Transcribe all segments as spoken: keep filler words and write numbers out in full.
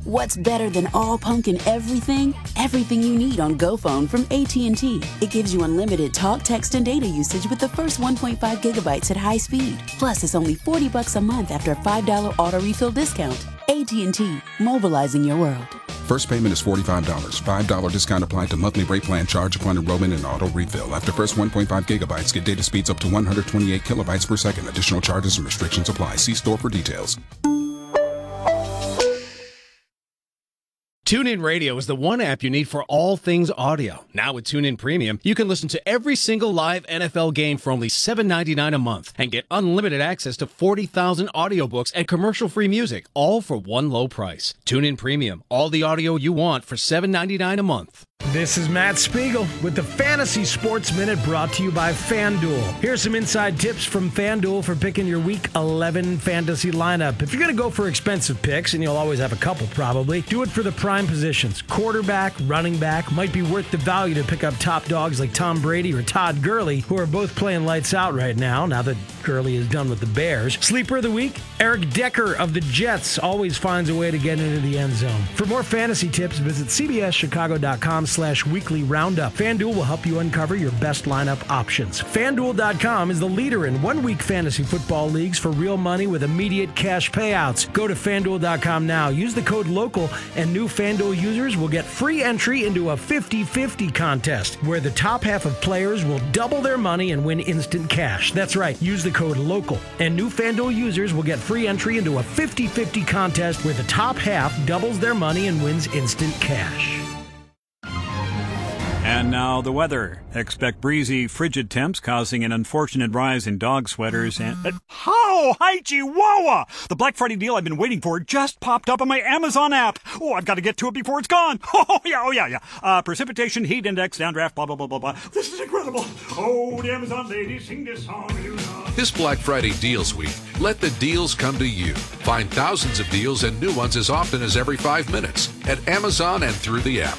What's better than all pumpkin everything? Everything you need on GoPhone from A T and T. It gives you unlimited talk, text, and data usage with the first one point five gigabytes at high speed. Plus, it's only forty bucks a month after a five dollars auto refill discount. A T and T, mobilizing your world. First payment is forty-five dollars. five dollars discount applied to monthly rate plan charge upon enrollment and auto refill. After first one point five gigabytes, get data speeds up to one hundred twenty-eight kilobytes per second. Additional charges and restrictions apply. See store for details. TuneIn Radio is the one app you need for all things audio. Now with TuneIn Premium, you can listen to every single live N F L game for only seven dollars and ninety-nine cents a month and get unlimited access to forty thousand audiobooks and commercial-free music, all for one low price. TuneIn Premium, all the audio you want for seven dollars and ninety-nine cents a month. This is Matt Spiegel with the Fantasy Sports Minute brought to you by FanDuel. Here's some inside tips from FanDuel for picking your Week eleven fantasy lineup. If you're going to go for expensive picks, and you'll always have a couple probably, do it for the prime positions. Quarterback, running back, might be worth the value to pick up top dogs like Tom Brady or Todd Gurley, who are both playing lights out right now, now that Gurley is done with the Bears. Sleeper of the week, Eric Decker of the Jets always finds a way to get into the end zone. For more fantasy tips, visit c b s chicago dot com slash weekly roundup. FanDuel will help you uncover your best lineup options. FanDuel dot com is the leader in one-week fantasy football leagues for real money with immediate cash payouts. Go to FanDuel dot com now. Use the code LOCAL, and new FanDuel users will get free entry into a fifty-fifty contest, where the top half of players will double their money and win instant cash. That's right. Use the code LOCAL, and new FanDuel users will get free entry into a fifty-fifty contest where the top half doubles their money and wins instant cash. And now the weather. Expect breezy, frigid temps causing an unfortunate rise in dog sweaters and... Uh, how? Hi, Chihuahua! The Black Friday deal I've been waiting for just popped up on my Amazon app. Oh, I've got to get to it before it's gone. Oh, yeah, oh, yeah, yeah. Uh, precipitation, heat index, downdraft, blah, blah, blah, blah, blah. This is incredible. Oh, the Amazon ladies sing this song. This Black Friday Deals Week, let the deals come to you. Find thousands of deals and new ones as often as every five minutes at Amazon and through the app.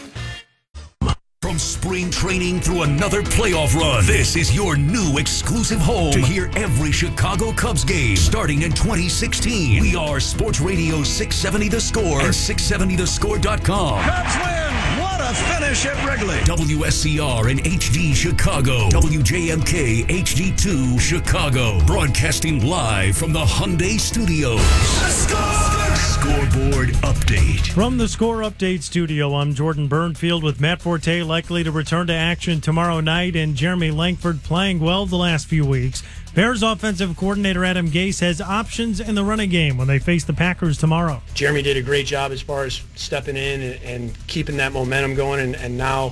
From spring training through another playoff run, this is your new exclusive home to hear every Chicago Cubs game starting in twenty sixteen. We are Sports Radio six seventy The Score and six seventy the score dot com. Cubs win! What a finish at Wrigley! W S C R and H D Chicago. W J M K H D two Chicago. Broadcasting live from the Hyundai Studios. The Score! Scoreboard update. From the Score Update studio, I'm Jordan Burnfield with Matt Forte likely to return to action tomorrow night and Jeremy Langford playing well the last few weeks. Bears offensive coordinator Adam Gase has options in the running game when they face the Packers tomorrow. Jeremy did a great job as far as stepping in and, and keeping that momentum going, and, and now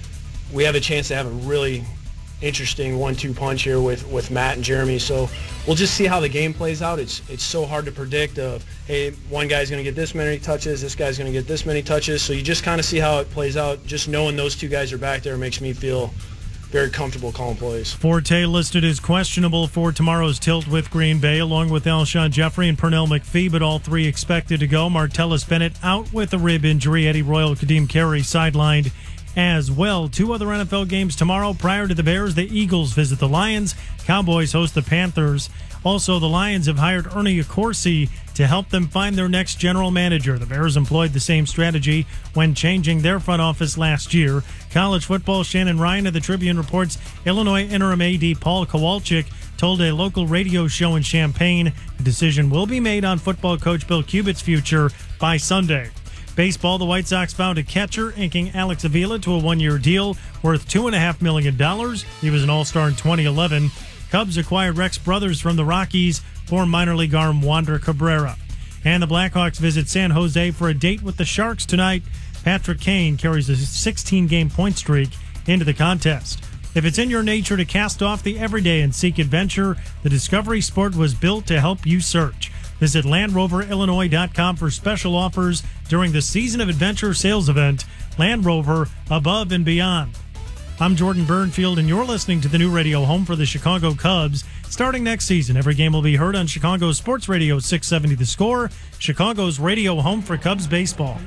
we have a chance to have a really interesting one two punch here with, with Matt and Jeremy. So we'll just see how the game plays out. It's it's so hard to predict of, hey, one guy's going to get this many touches, this guy's going to get this many touches. So you just kind of see how it plays out. Just knowing those two guys are back there makes me feel very comfortable calling plays. Forte listed as questionable for tomorrow's tilt with Green Bay, along with Alshon Jeffrey and Pernell McPhee, but all three expected to go. Martellus Bennett out with a rib injury. Eddie Royal, Kadeem Carey sidelined as well. Two other N F L games tomorrow. Prior to the Bears, the Eagles visit the Lions. Cowboys host the Panthers. Also, the Lions have hired Ernie Accorsi to help them find their next general manager. The Bears employed the same strategy when changing their front office last year. College football, Shannon Ryan of the Tribune reports Illinois interim A D Paul Kowalczyk told a local radio show in Champaign the decision will be made on football coach Bill Cubitt's future by Sunday. Baseball, the White Sox found a catcher, inking Alex Avila to a one-year deal worth two point five million dollars. He was an all-star in twenty eleven. Cubs acquired Rex Brothers from the Rockies for minor league arm Wander Cabrera. And the Blackhawks visit San Jose for a date with the Sharks tonight. Patrick Kane carries a sixteen-game point streak into the contest. If it's in your nature to cast off the everyday and seek adventure, the Discovery Sport was built to help you search. Visit land rover illinois dot com for special offers during the Season of Adventure sales event. Land Rover, above and beyond. I'm Jordan Burnfield, and you're listening to the new radio home for the Chicago Cubs. Starting next season, every game will be heard on Chicago Sports Radio six seventy The Score, Chicago's radio home for Cubs baseball.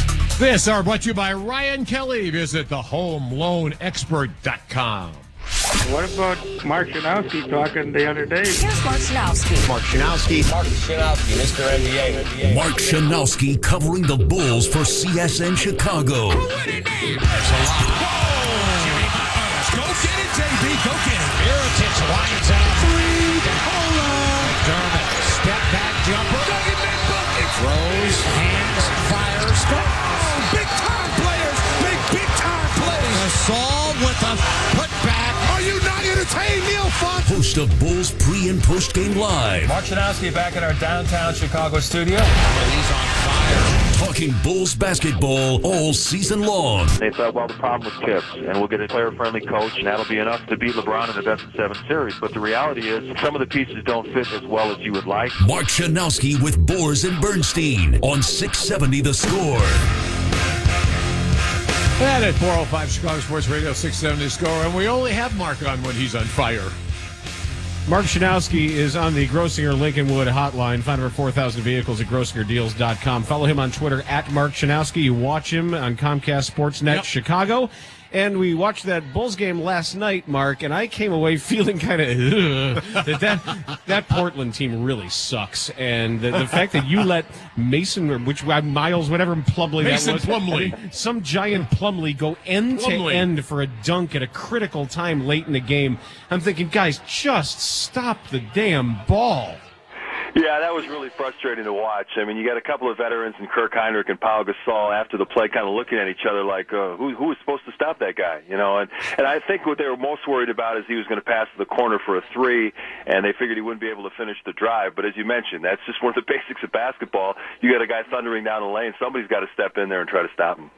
This are brought to you by Ryan Kelly. Visit the home loan expert dot com. What about Mark Schanowski talking the other day? Here's Mark Schanowski. Mark Schanowski. Mark Schanowski, Mister N B A. Mark Schanowski covering the Bulls for C S N Chicago. There's a lot. Go get it, J B. Go get it. Mirotic lines out. Three. Hold on. McDermott. Step back jumper. Bucket, man, bucket. Throws. Hands. Fires. Oh, big time players. Big, big time plays. Gasol with a putback. Are you not entertained, Neil Font? Host of Bulls pre and post game live. Mark Schanowski back in our downtown Chicago studio. He's on fire. Talking Bulls basketball all season long. They thought, well, the problem was tips, and we'll get a player-friendly coach, and that'll be enough to beat LeBron in the best of seven series. But the reality is, some of the pieces don't fit as well as you would like. Mark Schanowski with Boers and Bernstein on six seventy The Score. And at four oh five Chicago Sports Radio, six seventy Score, and we only have Mark on when he's on fire. Mark Schanowski is on the Grossinger Lincolnwood hotline. Find over four thousand vehicles at grossinger deals dot com. Follow him on Twitter at Mark Schanowski. You watch him on Comcast Sportsnet yep. Chicago. And we watched that Bulls game last night, Mark, and I came away feeling kind of that, that that Portland team really sucks. And the, the fact that you let Mason, or which Miles, whatever Plumlee Mason that was, Plumlee. I mean, some giant Plumlee go end Plumlee. to end for a dunk at a critical time late in the game. I'm thinking, guys, just stop the damn ball. Yeah, that was really frustrating to watch. I mean, you got a couple of veterans in Kirk Hinrich and Pau Gasol after the play kind of looking at each other like, uh, who, who was supposed to stop that guy? You know, and, and I think what they were most worried about is he was going to pass to the corner for a three, and they figured he wouldn't be able to finish the drive. But as you mentioned, that's just one of the basics of basketball. You got a guy thundering down the lane. Somebody's got to step in there and try to stop him.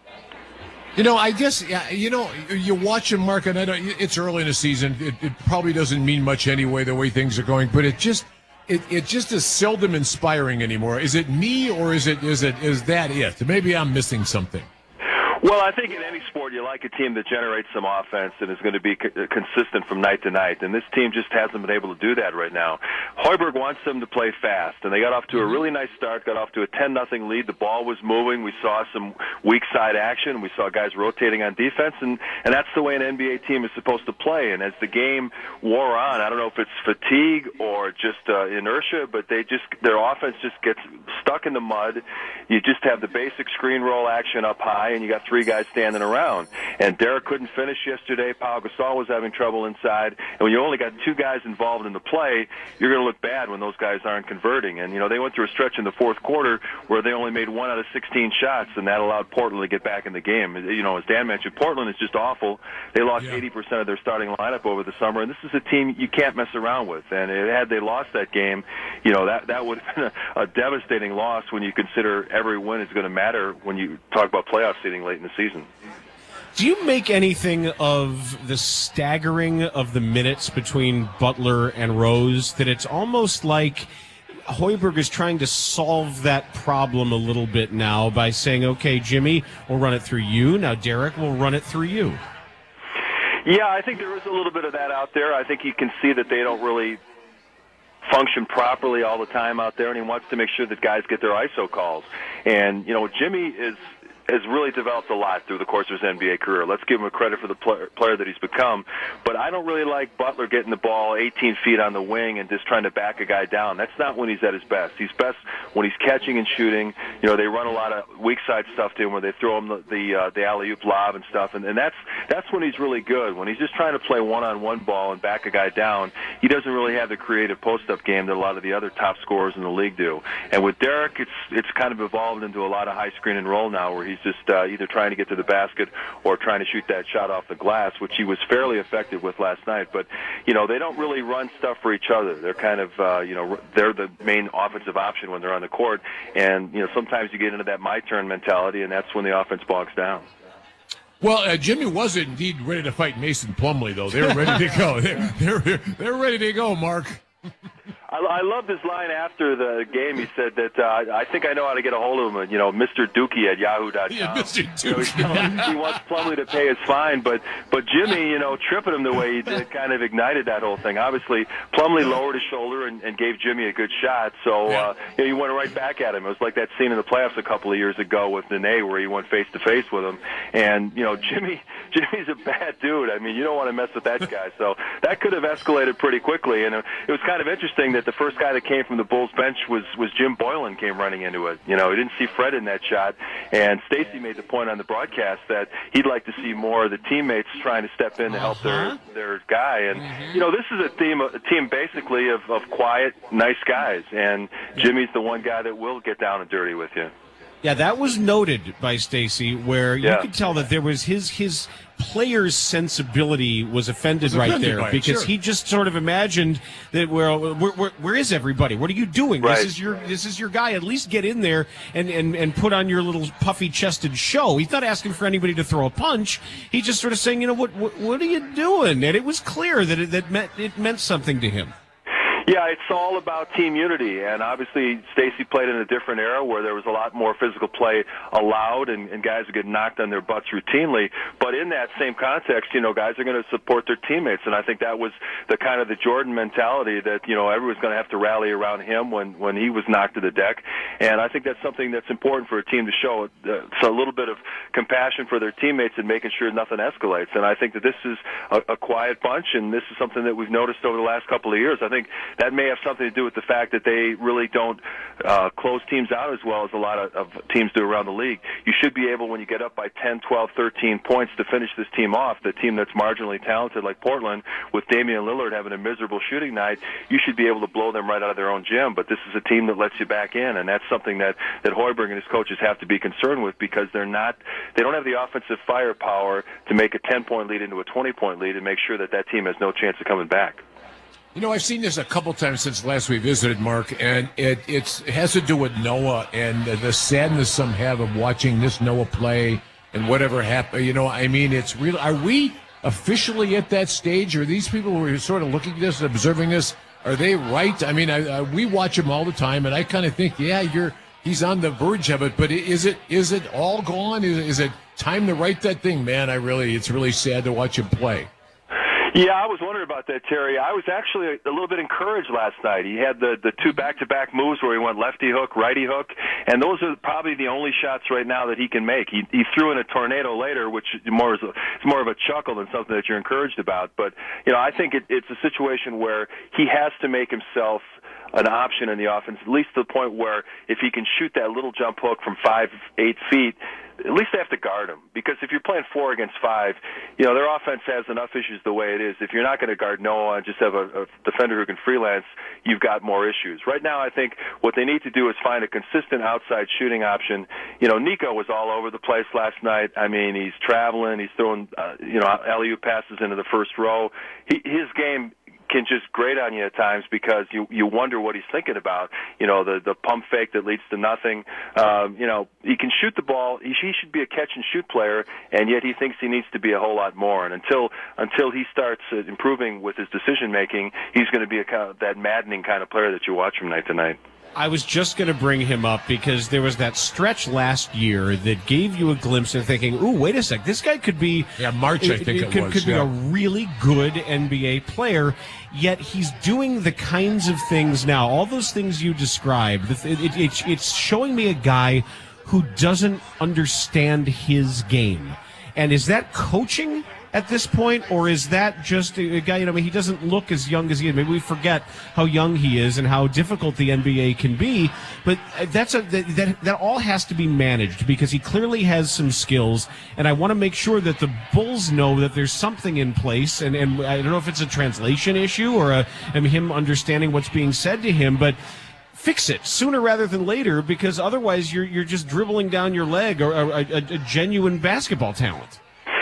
You know, I guess, you know, you watch him, Mark, and I don't, it's early in the season. It, it probably doesn't mean much anyway, the way things are going, but it just... It it just is seldom inspiring anymore. Is it me, or is it is it is that it? Maybe I'm missing something. Well, I think in any sport you like a team that generates some offense and is going to be co- consistent from night to night, and this team just hasn't been able to do that right now. Hoiberg wants them to play fast, and they got off to a really nice start, got off to a ten nothing lead. The ball was moving. We saw some weak side action. We saw guys rotating on defense, and, and that's the way an N B A team is supposed to play. And as the game wore on, I don't know if it's fatigue or just uh, inertia, but they just their offense just gets stuck in the mud. You just have the basic screen roll action up high, and you got three guys standing around. And Derek couldn't finish yesterday. Pau Gasol was having trouble inside. And when you only got two guys involved in the play, you're going to look bad when those guys aren't converting. And, you know, they went through a stretch in the fourth quarter where they only made one out of sixteen shots, and that allowed Portland to get back in the game. You know, as Dan mentioned, Portland is just awful. They lost yeah. eighty percent of their starting lineup over the summer, and this is a team you can't mess around with. And had they lost that game, you know, that, that would have been a, a devastating loss when you consider every win is going to matter when you talk about playoff seeding late in the season. Do you make anything of the staggering of the minutes between Butler and Rose, that it's almost like Hoiberg is trying to solve that problem a little bit now by saying, okay, Jimmy, we'll run it through you. Now Derek will run it through you. Yeah, I think there is a little bit of that out there. I think you can see that they don't really function properly all the time out there, and he wants to make sure that guys get their I S O calls. And, you know, Jimmy is has really developed a lot through the course of his N B A career. Let's give him a credit for the player, player that he's become. But I don't really like Butler getting the ball eighteen feet on the wing and just trying to back a guy down. That's not when he's at his best. He's best when he's catching and shooting. You know, they run a lot of weak side stuff to him where they throw him the the, uh, the alley-oop lob and stuff. And, and that's that's when he's really good. When he's just trying to play one-on-one ball and back a guy down, he doesn't really have the creative post-up game that a lot of the other top scorers in the league do. And with Derek, it's it's kind of evolved into a lot of high screen and roll now, where he's just uh, either trying to get to the basket or trying to shoot that shot off the glass, which he was fairly effective with last night. But, you know, they don't really run stuff for each other. They're kind of, uh, you know, they're the main offensive option when they're on the court. And, you know, sometimes you get into that my turn mentality, and that's when the offense bogs down. Well, uh, Jimmy was indeed ready to fight Mason Plumlee, though. They were ready to go. They're, they're, they're ready to go, Mark. I, I loved his line after the game. He said that uh, I think I know how to get a hold of him. You know, Mister Dookie at Yahoo dot com. Yeah, Mister You know, he's telling him he wants Plumlee to pay his fine, but but Jimmy, you know, tripping him the way he did kind of ignited that whole thing. Obviously, Plumlee lowered his shoulder and, and gave Jimmy a good shot, so uh, you know, he went right back at him. It was like that scene in the playoffs a couple of years ago with Nene where he went face to face with him. And you know, Jimmy Jimmy's a bad dude. I mean, you don't want to mess with that guy. So that could have escalated pretty quickly. And it was kind of interesting that the first guy that came from the Bulls bench was was Jim Boylan came running into it. You know, he didn't see Fred in that shot. And Stacey made the point on the broadcast that he'd like to see more of the teammates trying to step in to help Uh-huh. their their guy. And you know, this is a team a team basically of, of quiet, nice guys. And Jimmy's the one guy that will get down and dirty with you. Yeah, that was noted by Stacey, where you Yeah. could tell that there was his his player's sensibility was offended Was right offended there by it, because sure. he just sort of imagined that well, where, where, where is everybody? What are you doing? Right. This is your this is your guy. At least get in there and, and, and put on your little puffy chested show. He's not asking for anybody to throw a punch. He's just sort of saying, you know, what what, what are you doing? And it was clear that it that meant it meant something to him. Yeah, it's all about team unity, and obviously Stacey played in a different era where there was a lot more physical play allowed, and, and guys would get knocked on their butts routinely. But in that same context, you know, guys are going to support their teammates, and I think that was the kind of the Jordan mentality that, you know, everyone's going to have to rally around him when, when he was knocked to the deck. And I think that's something that's important for a team to show. Uh, so a little bit of compassion for their teammates and making sure nothing escalates. And I think that this is a, a quiet bunch, and this is something that we've noticed over the last couple of years. I think that may have something to do with the fact that they really don't uh, close teams out as well as a lot of, of teams do around the league. You should be able, when you get up by ten, twelve, thirteen points, to finish this team off. The team that's marginally talented like Portland, with Damian Lillard having a miserable shooting night, you should be able to blow them right out of their own gym. But this is a team that lets you back in, and that's something that, that Hoiberg and his coaches have to be concerned with, because they're not, they don't have the offensive firepower to make a ten-point lead into a twenty-point lead and make sure that that team has no chance of coming back. You know, I've seen this a couple times since last we visited, Mark, and it it's, it has to do with Noah and the sadness some have of watching this Noah play and whatever happened. You know, I mean, it's real. Are we officially at that stage? Are these people who are sort of looking at this and observing this, are they right? I mean, I, I, we watch him all the time, and I kind of think, yeah, you're he's on the verge of it. But is it is it all gone? Is, is it time to right that thing? Man, I really, it's really sad to watch him play. Yeah, I was wondering about that, Terry. I was actually a little bit encouraged last night. He had the, the two back-to-back moves where he went lefty hook, righty hook, and those are probably the only shots right now that he can make. He, he threw in a tornado later, which more is a, it's more of a chuckle than something that you're encouraged about. But, you know, I think it, it's a situation where he has to make himself an option in the offense, at least to the point where if he can shoot that little jump hook from five, eight feet, at least they have to guard him. Because if you're playing four against five, you know, their offense has enough issues the way it is. If you're not going to guard Noah and just have a, a defender who can freelance, you've got more issues. Right now, I think what they need to do is find a consistent outside shooting option. You know, Nico was all over the place last night. I mean, he's traveling, he's throwing, uh, you know, alley-oop passes into the first row. He, his game can just grate on you at times because you you wonder what he's thinking about. You know, the the pump fake that leads to nothing. Um, you know, he can shoot the ball. He, he should be a catch and shoot player, and yet he thinks he needs to be a whole lot more. And until until he starts uh, improving with his decision making, he's going to be a kind of, that maddening kind of player that you watch from night to night. I was just going to bring him up because there was that stretch last year that gave you a glimpse of thinking, ooh, wait a sec, this guy could be... Yeah, March, I think it, it could, was. could yeah. be a really good N B A player, yet he's doing the kinds of things now, all those things you described. It, it, it, it's showing me a guy who doesn't understand his game. And is that coaching at this point, or is that just a guy, you know, I mean, he doesn't look as young as he is. Maybe we forget how young he is and how difficult the N B A can be, but that's a, that, that, that all has to be managed because he clearly has some skills, and I want to make sure that the Bulls know that there's something in place, and, and I don't know if it's a translation issue or a, I mean, him understanding what's being said to him, but fix it sooner rather than later, because otherwise you're, you're just dribbling down your leg or a, a, a genuine basketball talent.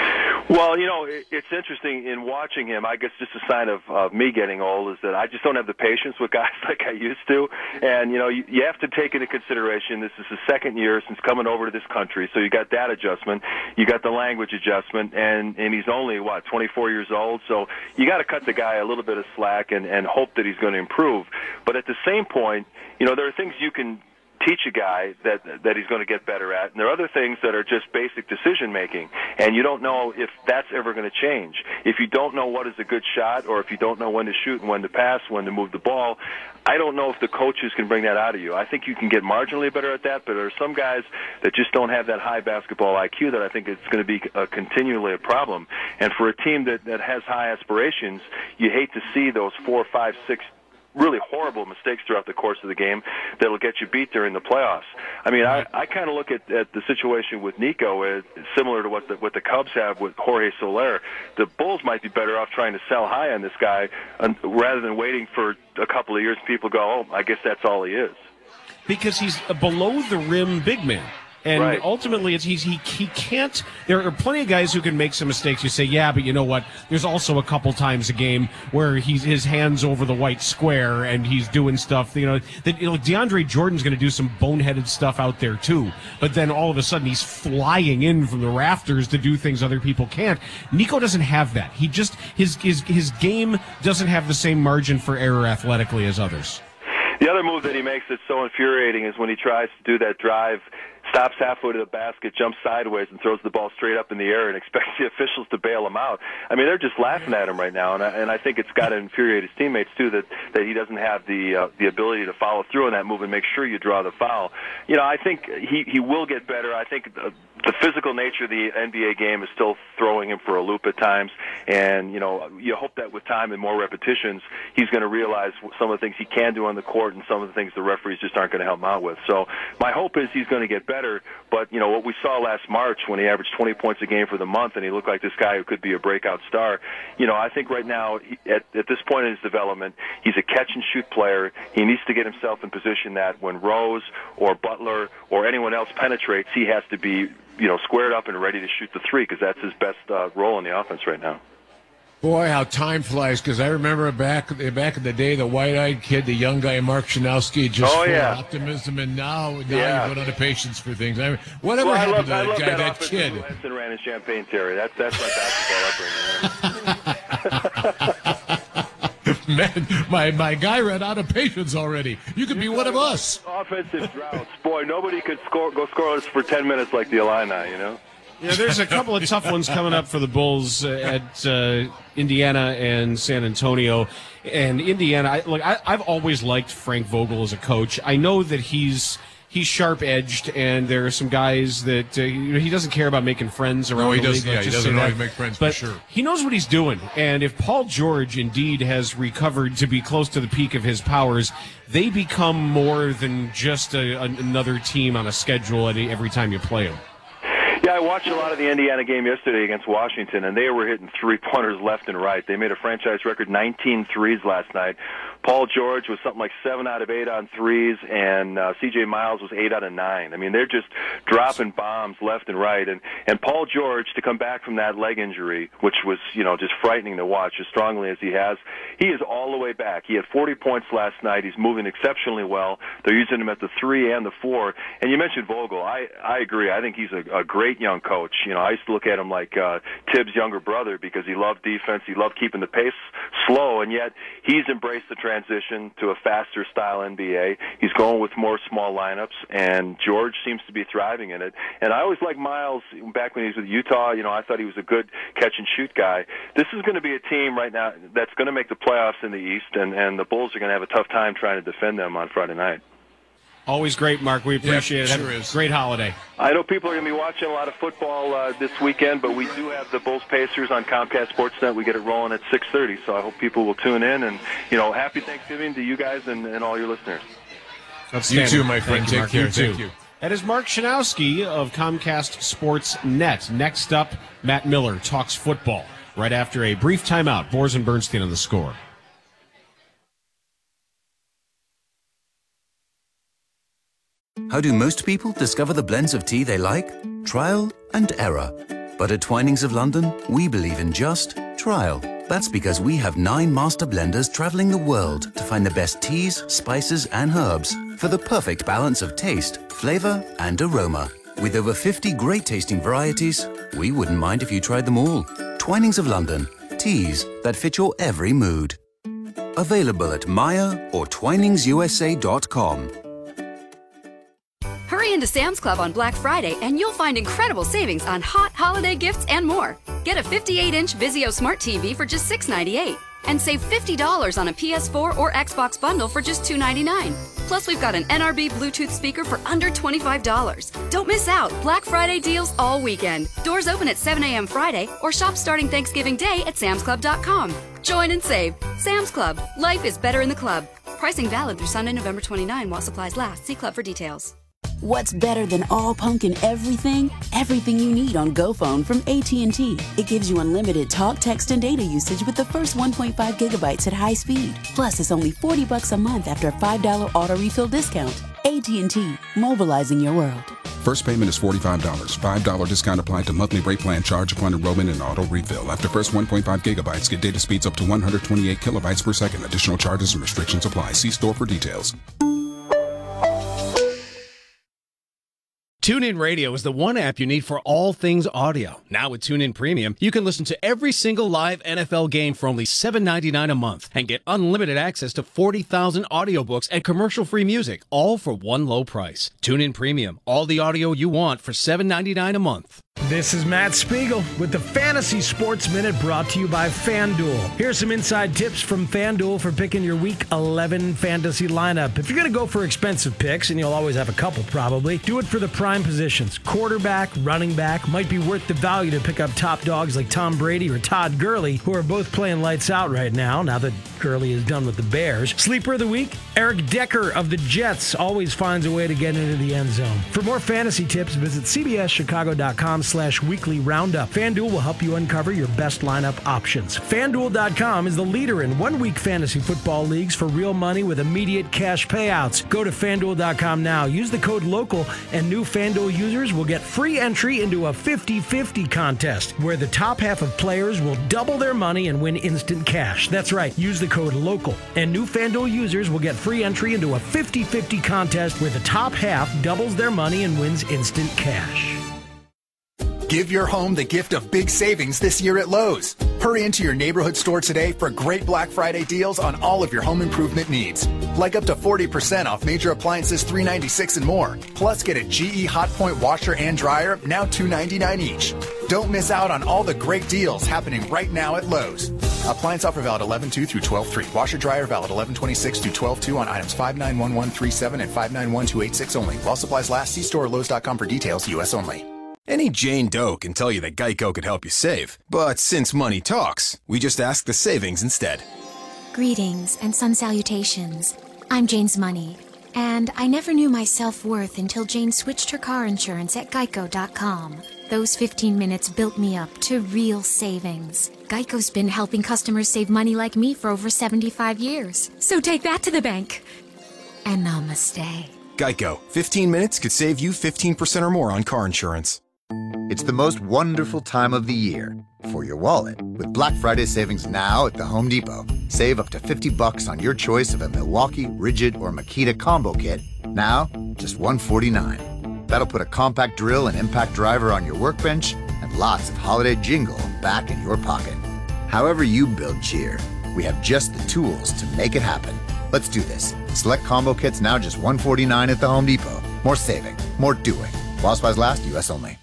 Well, you know, it, it's interesting in watching him. I guess just a sign of, of me getting old is that I just don't have the patience with guys like I used to. And, you know, you, you have to take into consideration this is his second year since coming over to this country. So you got that adjustment. You got the language adjustment. And, and he's only, what, twenty-four years old? So you got to cut the guy a little bit of slack and, and hope that he's going to improve. But at the same point, you know, there are things you can teach a guy that that he's going to get better at, and there are other things that are just basic decision making, and you don't know if that's ever going to change. If you don't know what is a good shot, or if you don't know when to shoot and when to pass, when to move the ball, I don't know if the coaches can bring that out of you. I think you can get marginally better at that, but there are some guys that just don't have that high basketball I Q that I think it's going to be a, continually a problem. And for a team that, that has high aspirations, you hate to see those four, five, six really horrible mistakes throughout the course of the game that'll get you beat during the playoffs. I mean, I, I kind of look at, at the situation with Nico as similar to what the, what the Cubs have with Jorge Soler. The Bulls might be better off trying to sell high on this guy um, rather than waiting for a couple of years and people go, oh, I guess that's all he is. Because he's a below-the-rim big man. And right. ultimately, it's, he's, he he can't. There are plenty of guys who can make some mistakes. You say, yeah, but you know what? There's also a couple times a game where he's his hands over the white square and he's doing stuff. You know, that you know, DeAndre Jordan's going to do some boneheaded stuff out there too. But then all of a sudden, he's flying in from the rafters to do things other people can't. Nico doesn't have that. He just his his his game doesn't have the same margin for error athletically as others. The other move that he makes that's so infuriating is when he tries to do that drive, stops halfway to the basket, jumps sideways, and throws the ball straight up in the air and expects the officials to bail him out. I mean, they're just laughing at him right now, and I, and I think it's got to infuriate his teammates, too, that, that he doesn't have the uh, the ability to follow through on that move and make sure you draw the foul. You know, I think he, he will get better. I think the, the physical nature of the N B A game is still throwing him for a loop at times, and, you know, you hope that with time and more repetitions, he's going to realize some of the things he can do on the court and some of the things the referees just aren't going to help him out with. So my hope is he's going to get better. But, you know, what we saw last March when he averaged twenty points a game for the month and he looked like this guy who could be a breakout star, you know, I think right now, he, at, at this point in his development, he's a catch-and-shoot player. He needs to get himself in position that when Rose or Butler or anyone else penetrates, he has to be, you know, squared up and ready to shoot the three because that's his best uh, role in the offense right now. Boy, how time flies, because I remember back back in the day, the white-eyed kid, the young guy, Mark Shanowski, just oh, full yeah. of optimism, and now, now yeah. you run out of patience for things. I mean, whatever well, happened I love, to I that love guy, that, that kid? Winston ran in Champaign, Terry. That's, that's my basketball upbringing. Man, my, my guy ran out of patience already. You could be one of us. Offensive droughts. Boy, nobody could score go scoreless for ten minutes like the Illini, you know? Yeah, there's a couple of tough ones coming up for the Bulls uh, at uh, Indiana and San Antonio. And Indiana, I, look, I, I've always liked Frank Vogel as a coach. I know that he's he's sharp-edged, and there are some guys that uh, you know, he doesn't care about making friends around no, he the doesn't, league. Yeah, he just doesn't say always that. make friends but for sure. He knows what he's doing. And if Paul George indeed has recovered to be close to the peak of his powers, they become more than just a, a, another team on a schedule every time you play them. Yeah, I watched a lot of the Indiana game yesterday against Washington, and they were hitting three-pointers left and right. They made a franchise record nineteen threes last night. Paul George was something like seven out of eight on threes, and uh, C J Miles was eight out of nine. I mean, they're just dropping bombs left and right. And, and Paul George, to come back from that leg injury, which was, you know, just frightening to watch as strongly as he has, he is all the way back. He had forty points last night. He's moving exceptionally well. They're using him at the three and the four. And you mentioned Vogel. I, I agree. I think he's a, a great young coach. You know, I used to look at him like uh, Tibbs' younger brother because he loved defense. He loved keeping the pace slow, and yet he's embraced the transition to a faster style N B A. He's going with more small lineups, and George seems to be thriving in it. And I always liked Miles back when he was with Utah. You know, I thought he was a good catch-and-shoot guy. This is going to be a team right now that's going to make the playoffs in the East, and, and the Bulls are going to have a tough time trying to defend them on Friday night. Always great, Mark. We appreciate yeah, it. Sure Have a is. great holiday. I know people are going to be watching a lot of football uh, this weekend, but we do have the Bulls Pacers on Comcast Sportsnet. We get it rolling at six thirty, so I hope people will tune in. And, you know, happy Thanksgiving to you guys and, and all your listeners. You too, my friend. Thank you, Take Mark. care. You too. Thank you. That is Mark Shanowski of Comcast Sports Net. Next up, Matt Miller talks football right after a brief timeout. Boers and Bernstein on The Score. How do most people discover the blends of tea they like? Trial and error. But at Twinings of London, we believe in just trial. That's because we have nine master blenders traveling the world to find the best teas, spices, and herbs for the perfect balance of taste, flavor, and aroma. With over fifty great tasting varieties, we wouldn't mind if you tried them all. Twinings of London, teas that fit your every mood. Available at Maya or Twinings U S A dot com. Hurry into Sam's Club on Black Friday and you'll find incredible savings on hot holiday gifts and more. Get a fifty-eight inch Vizio Smart T V for just six ninety-eight and save fifty dollars on a P S four or Xbox bundle for just two ninety-nine. Plus, we've got an N R B Bluetooth speaker for under twenty-five dollars. Don't miss out. Black Friday deals all weekend. Doors open at seven a.m. Friday or shop starting Thanksgiving Day at Sam's Club dot com. Join and save. Sam's Club. Life is better in the club. Pricing valid through Sunday, November twenty-ninth while supplies last. See club for details. What's better than all pumpkin everything? Everything you need on GoPhone from A T and T. It gives you unlimited talk, text, and data usage with the first one point five gigabytes at high speed. Plus, it's only forty bucks a month after a five dollar auto refill discount. A T and T, mobilizing your world. First payment is forty-five dollars. five dollar discount applied to monthly rate plan charge upon enrollment and auto refill. After first one point five gigabytes, get data speeds up to one hundred twenty-eight kilobytes per second. Additional charges and restrictions apply. See store for details. TuneIn Radio is the one app you need for all things audio. Now with TuneIn Premium, you can listen to every single live N F L game for only seven ninety-nine a month and get unlimited access to forty thousand audiobooks and commercial-free music, all for one low price. TuneIn Premium, all the audio you want for seven ninety-nine a month. This is Matt Spiegel with the Fantasy Sports Minute brought to you by FanDuel. Here's some inside tips from FanDuel for picking your Week eleven fantasy lineup. If you're going to go for expensive picks, and you'll always have a couple probably, do it for the prime positions. Quarterback, running back, might be worth the value to pick up top dogs like Tom Brady or Todd Gurley, who are both playing lights out right now, now that Gurley is done with the Bears. Sleeper of the week, Eric Decker of the Jets always finds a way to get into the end zone. For more fantasy tips, visit C B S Chicago dot com slash weekly roundup. FanDuel will help you uncover your best lineup options. FanDuel dot com is the leader in one-week fantasy football leagues for real money with immediate cash payouts. Go to FanDuel dot com now. Use the code LOCAL, and new FanDuel users will get free entry into a fifty-fifty contest, where the top half of players will double their money and win instant cash. That's right. Use the code LOCAL, and new FanDuel users will get free entry into a fifty-fifty contest where the top half doubles their money and wins instant cash. Give your home the gift of big savings this year at Lowe's. Hurry into your neighborhood store today for great Black Friday deals on all of your home improvement needs. Like up to forty percent off major appliances three ninety-six and more. Plus get a G E Hotpoint washer and dryer, now two ninety-nine each. Don't miss out on all the great deals happening right now at Lowe's. Appliance offer valid eleven two through twelve three. Washer dryer valid eleven twenty-six through twelve two on items five nine one one three seven and five nine one two eight six only. While supplies last, see store Lowe's dot com for details. U S only. Any Jane Doe can tell you that Geico could help you save. But since money talks, we just ask the savings instead. Greetings and sun salutations. I'm Jane's Money, and I never knew my self-worth until Jane switched her car insurance at Geico dot com. Those fifteen minutes built me up to real savings. Geico's been helping customers save money like me for over seventy-five years. So take that to the bank. And namaste. Geico. fifteen minutes could save you fifteen percent or more on car insurance. It's the most wonderful time of the year for your wallet. With Black Friday savings now at the Home Depot. Save up to fifty bucks on your choice of a Milwaukee, Rigid, or Makita combo kit. Now, just one forty-nine. That'll put a compact drill and impact driver on your workbench and lots of holiday jingle back in your pocket. However you build cheer, we have just the tools to make it happen. Let's do this. Select combo kits now just one forty-nine at the Home Depot. More saving, more doing. While supplies last, U S only.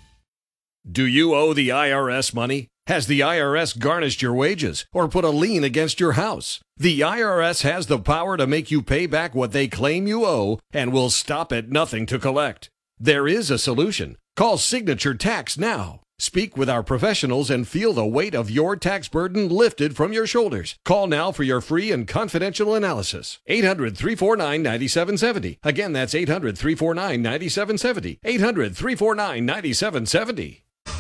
Do you owe the I R S money? Has the I R S garnished your wages or put a lien against your house? The I R S has the power to make you pay back what they claim you owe and will stop at nothing to collect. There is a solution. Call Signature Tax now. Speak with our professionals and feel the weight of your tax burden lifted from your shoulders. Call now for your free and confidential analysis. eight hundred, three four nine, nine seven seven zero. Again, that's eight hundred, three four nine, nine seven seven zero. eight hundred, three four nine, nine seven seven zero.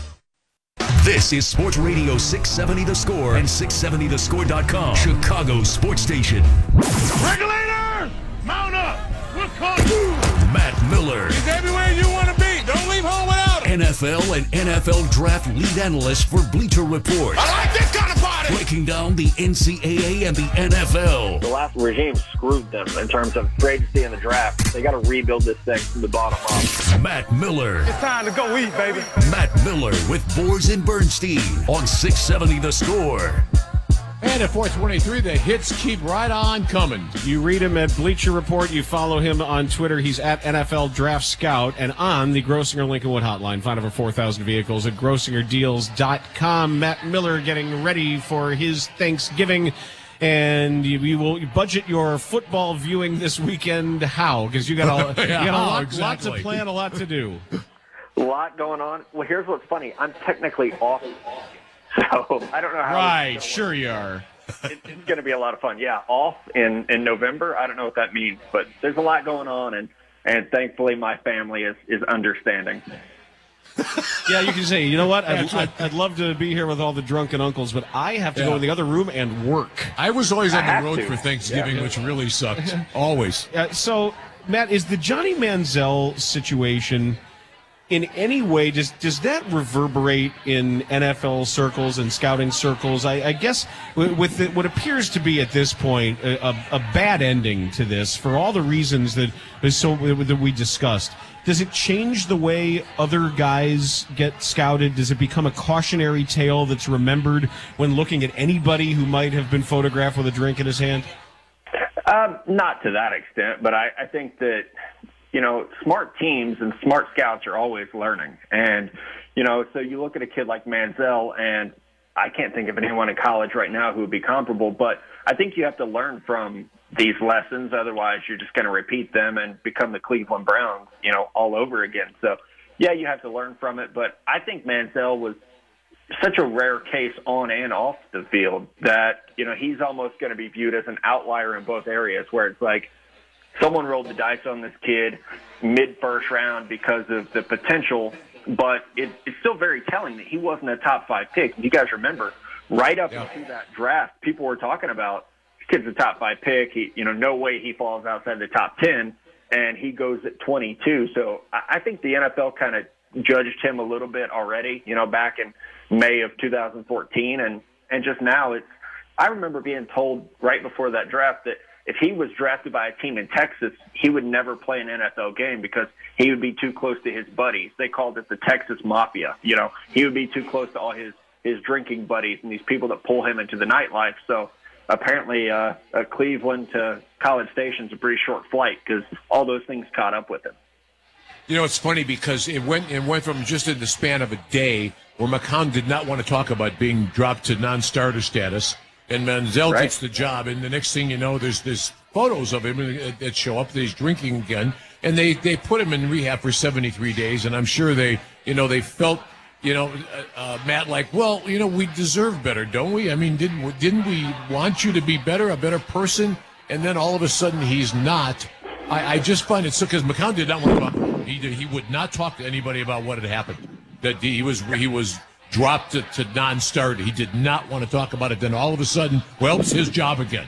This is Sports Radio six seventy The Score and six seventy the score dot com, Chicago's sports station. Regulators, mount up. We're calling you. Matt Miller. He's everywhere you want to be. Don't leave home without him. N F L and N F L Draft lead analyst for Bleacher Report. I like this kind of party! Breaking down the N C double A and the N F L. The last regime screwed them in terms of free agency and the draft. They got to rebuild this thing from the bottom up. Matt Miller. It's time to go eat, baby. Matt Miller with Boers and Bernstein on six seventy The Score. And at four twenty-three, the hits keep right on coming. You read him at Bleacher Report. You follow him on Twitter. He's at N F L Draft Scout. And on the Grossinger Lincolnwood hotline, find over four thousand vehicles at grossinger deals dot com. Matt Miller getting ready for his Thanksgiving. And you, you will budget your football viewing this weekend how? Because you got a, yeah, you got a how, lot, exactly. lot to plan, a lot to do. A lot going on. Well, here's what's funny. I'm technically off, so I don't know how. Right, sure you are. It, it's going to be a lot of fun. Yeah, off in, in November. I don't know what that means, but there's a lot going on, and, and thankfully my family is, is understanding. Yeah, you can say, you know what, I'd, I'd, I'd love to be here with all the drunken uncles, but I have to Yeah. go in the other room and work. I was always on I the road have to. for Thanksgiving, Yeah. which really sucked. Always. Uh, so, Matt, is the Johnny Manziel situation in any way, does, does that reverberate in N F L circles and scouting circles? I, I guess with, with the, what appears to be at this point a, a, a bad ending to this for all the reasons that, so, that we discussed. Does it change the way other guys get scouted? Does it become a cautionary tale that's remembered when looking at anybody who might have been photographed with a drink in his hand? Um, not to that extent, but I, I think that, you know, smart teams and smart scouts are always learning. And, you know, so you look at a kid like Manziel, and I can't think of anyone in college right now who would be comparable, but I think you have to learn from these lessons. Otherwise, you're just going to repeat them and become the Cleveland Browns, you know, all over again. So, yeah, you have to learn from it. But I think Manziel was such a rare case on and off the field that, you know, he's almost going to be viewed as an outlier in both areas, where it's like someone rolled the dice on this kid mid-first round because of the potential, but it, it's still very telling that he wasn't a top five pick. You guys remember, right up Yeah. into that draft, people were talking about this kid's a top five pick. He, you know, no way he falls outside the top ten, and he goes at twenty-two. So I, I think the N F L kind of judged him a little bit already, you know, back in May of two thousand fourteen, and, and just now it's, I remember being told right before that draft that if he was drafted by a team in Texas, he would never play an N F L game because he would be too close to his buddies. They called it the Texas Mafia. You know, he would be too close to all his, his drinking buddies and these people that pull him into the nightlife. So apparently uh, uh, Cleveland to College Station is a pretty short flight because all those things caught up with him. You know, it's funny because it went it went from just in the span of a day where McCown did not want to talk about being dropped to non-starter status, and Manziel Right. gets the job, and the next thing you know, there's there's photos of him that show up that he's drinking again, and they, they put him in rehab for seventy-three days, and I'm sure they, you know, they felt, you know, uh, uh, Matt, like, well, you know, we deserve better, don't we? I mean, didn't didn't we want you to be better, a better person? And then all of a sudden he's not. I, I just find it so, because McCown did not want to talk. He did, he would not talk to anybody about what had happened. That he was he was dropped to, to non-start. He did not want to talk about it. Then all of a sudden, well, it's his job again.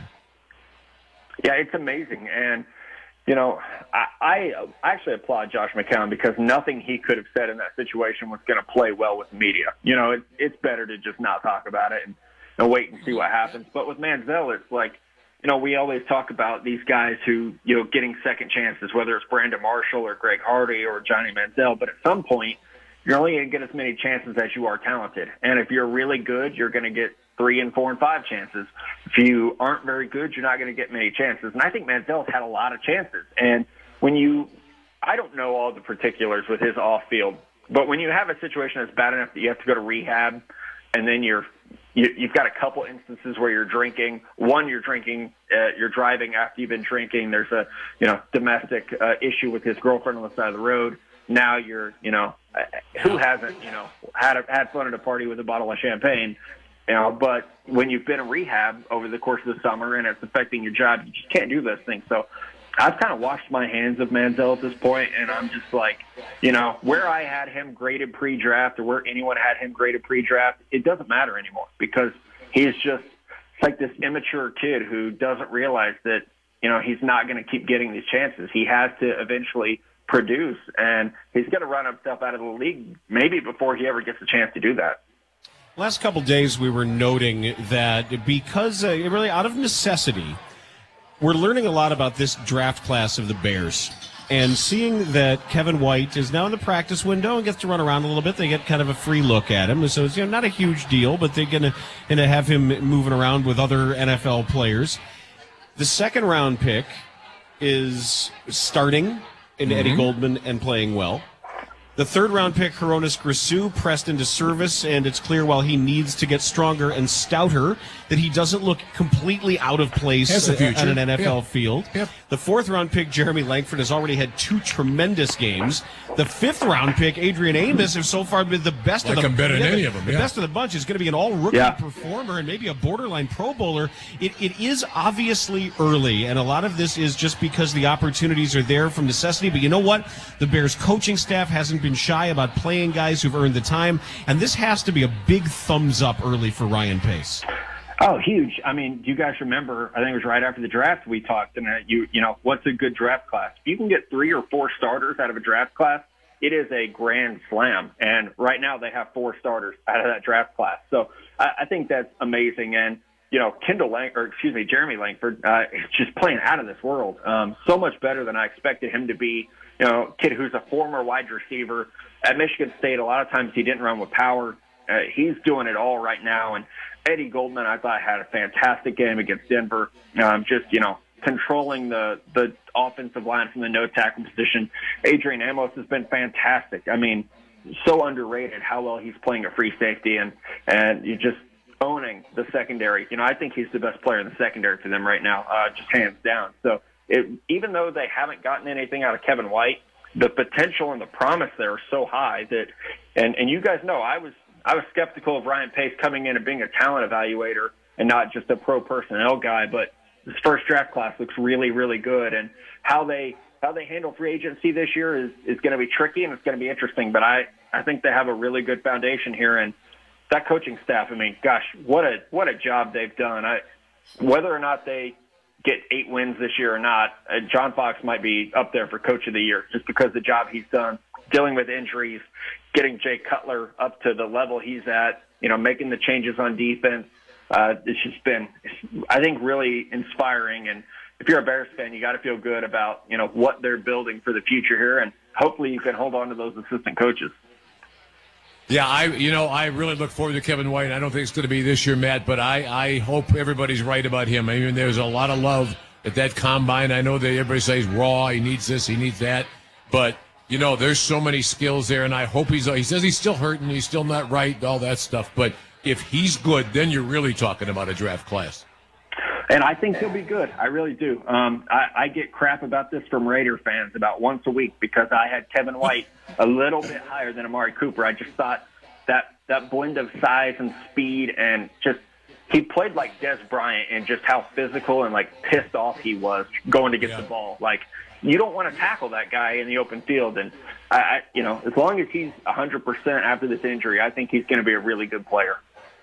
Yeah, it's amazing. And, you know, I, I actually applaud Josh McCown because nothing he could have said in that situation was going to play well with the media. You know, it, it's better to just not talk about it and, and wait and see what happens. But with Manziel, it's like, you know, we always talk about these guys who, you know, getting second chances, whether it's Brandon Marshall or Greg Hardy or Johnny Manziel. But at some point, you're only going to get as many chances as you are talented. And if you're really good, you're going to get three and four and five chances. If you aren't very good, you're not going to get many chances. And I think Manziel's had a lot of chances. And when you, I don't know all the particulars with his off field, but when you have a situation that's bad enough that you have to go to rehab, and then you're, you, you've got a couple instances where you're drinking. One, you're drinking, uh, you're driving after you've been drinking. There's a, you know, domestic uh, issue with his girlfriend on the side of the road. Now you're, you know, who hasn't, you know, had a, had fun at a party with a bottle of champagne, you know, but when you've been in rehab over the course of the summer and it's affecting your job, you just can't do those things. So I've kind of washed my hands of Manziel at this point, and I'm just like, you know, where I had him graded pre-draft or where anyone had him graded pre-draft, it doesn't matter anymore because he's just it's like this immature kid who doesn't realize that, you know, he's not going to keep getting these chances. He has to eventually produce, and he's going to run himself out of the league maybe before he ever gets a chance to do that. Last couple days, we were noting that because, uh, really out of necessity, we're learning a lot about this draft class of the Bears. And seeing that Kevin White is now in the practice window and gets to run around a little bit, they get kind of a free look at him. So it's, you know, not a huge deal, but they're going to have him moving around with other N F L players. The second round pick is starting in mm-hmm. Eddie Goldman and playing well. The third round pick, Hronis Grisou, pressed into service, and it's clear while he needs to get stronger and stouter that he doesn't look completely out of place on an N F L yep. field. Yep. The fourth round pick, Jeremy Langford, has already had two tremendous games. The fifth round pick, Adrian Amos, has so far been the best like of the better yeah, than any the, of them. The yeah. best of the bunch is going to be an all-rookie yeah. performer and maybe a borderline Pro Bowler. It, it is obviously early, and a lot of this is just because the opportunities are there from necessity. But you know what? The Bears coaching staff hasn't been shy about playing guys who've earned the time, and this has to be a big thumbs up early for Ryan Pace. Oh, huge. I mean, do you guys remember, I think it was right after the draft we talked, and uh, you you know, what's a good draft class? If you can get three or four starters out of a draft class, it is a grand slam. And right now they have four starters out of that draft class. So I, I think that's amazing. And, you know, Kendall Lang, or excuse me, Jeremy Langford, uh, is just playing out of this world. Um, so much better than I expected him to be. You know, kid who's a former wide receiver at Michigan State. A lot of times he didn't run with power. Uh, he's doing it all right now. And Eddie Goldman, I thought, had a fantastic game against Denver. Um, just, you know, controlling the, the offensive line from the no tackle position. Adrian Amos has been fantastic. I mean, so underrated how well he's playing a free safety, and, and you're just owning the secondary. You know, I think he's the best player in the secondary for them right now, uh, just hands down. So it, even though they haven't gotten anything out of Kevin White, the potential and the promise there are so high that, and, and you guys know, I was, I was skeptical of Ryan Pace coming in and being a talent evaluator and not just a pro personnel guy, but this first draft class looks really, really good. And how they how they handle free agency this year is, is going to be tricky, and it's going to be interesting. But I, I think they have a really good foundation here. And that coaching staff, I mean, gosh, what a what a job they've done. I, whether or not they get eight wins this year or not, uh, John Fox might be up there for Coach of the Year just because of the job he's done, dealing with injuries, getting Jay Cutler up to the level he's at, you know, making the changes on defense. Uh, it's just been, I think, really inspiring. And if you're a Bears fan, you got to feel good about, you know, what they're building for the future here. And hopefully you can hold on to those assistant coaches. Yeah, I you know, I really look forward to Kevin White. I don't think it's going to be this year, Matt, but I, I hope everybody's right about him. I mean, there's a lot of love at that combine. I know that everybody says raw, he needs this, he needs that. But, you know, there's so many skills there, and I hope he's – he says he's still hurting, he's still not right, all that stuff. But if he's good, then you're really talking about a draft class. And I think he'll be good. I really do. Um, I, I get crap about this from Raider fans about once a week because I had Kevin White a little bit higher than Amari Cooper. I just thought that that blend of size and speed and just he played like Des Bryant and just how physical and like pissed off he was going to get yeah. the ball. Like you don't want to tackle that guy in the open field. And I, I you know, as long as he's one hundred percent after this injury, I think he's going to be a really good player.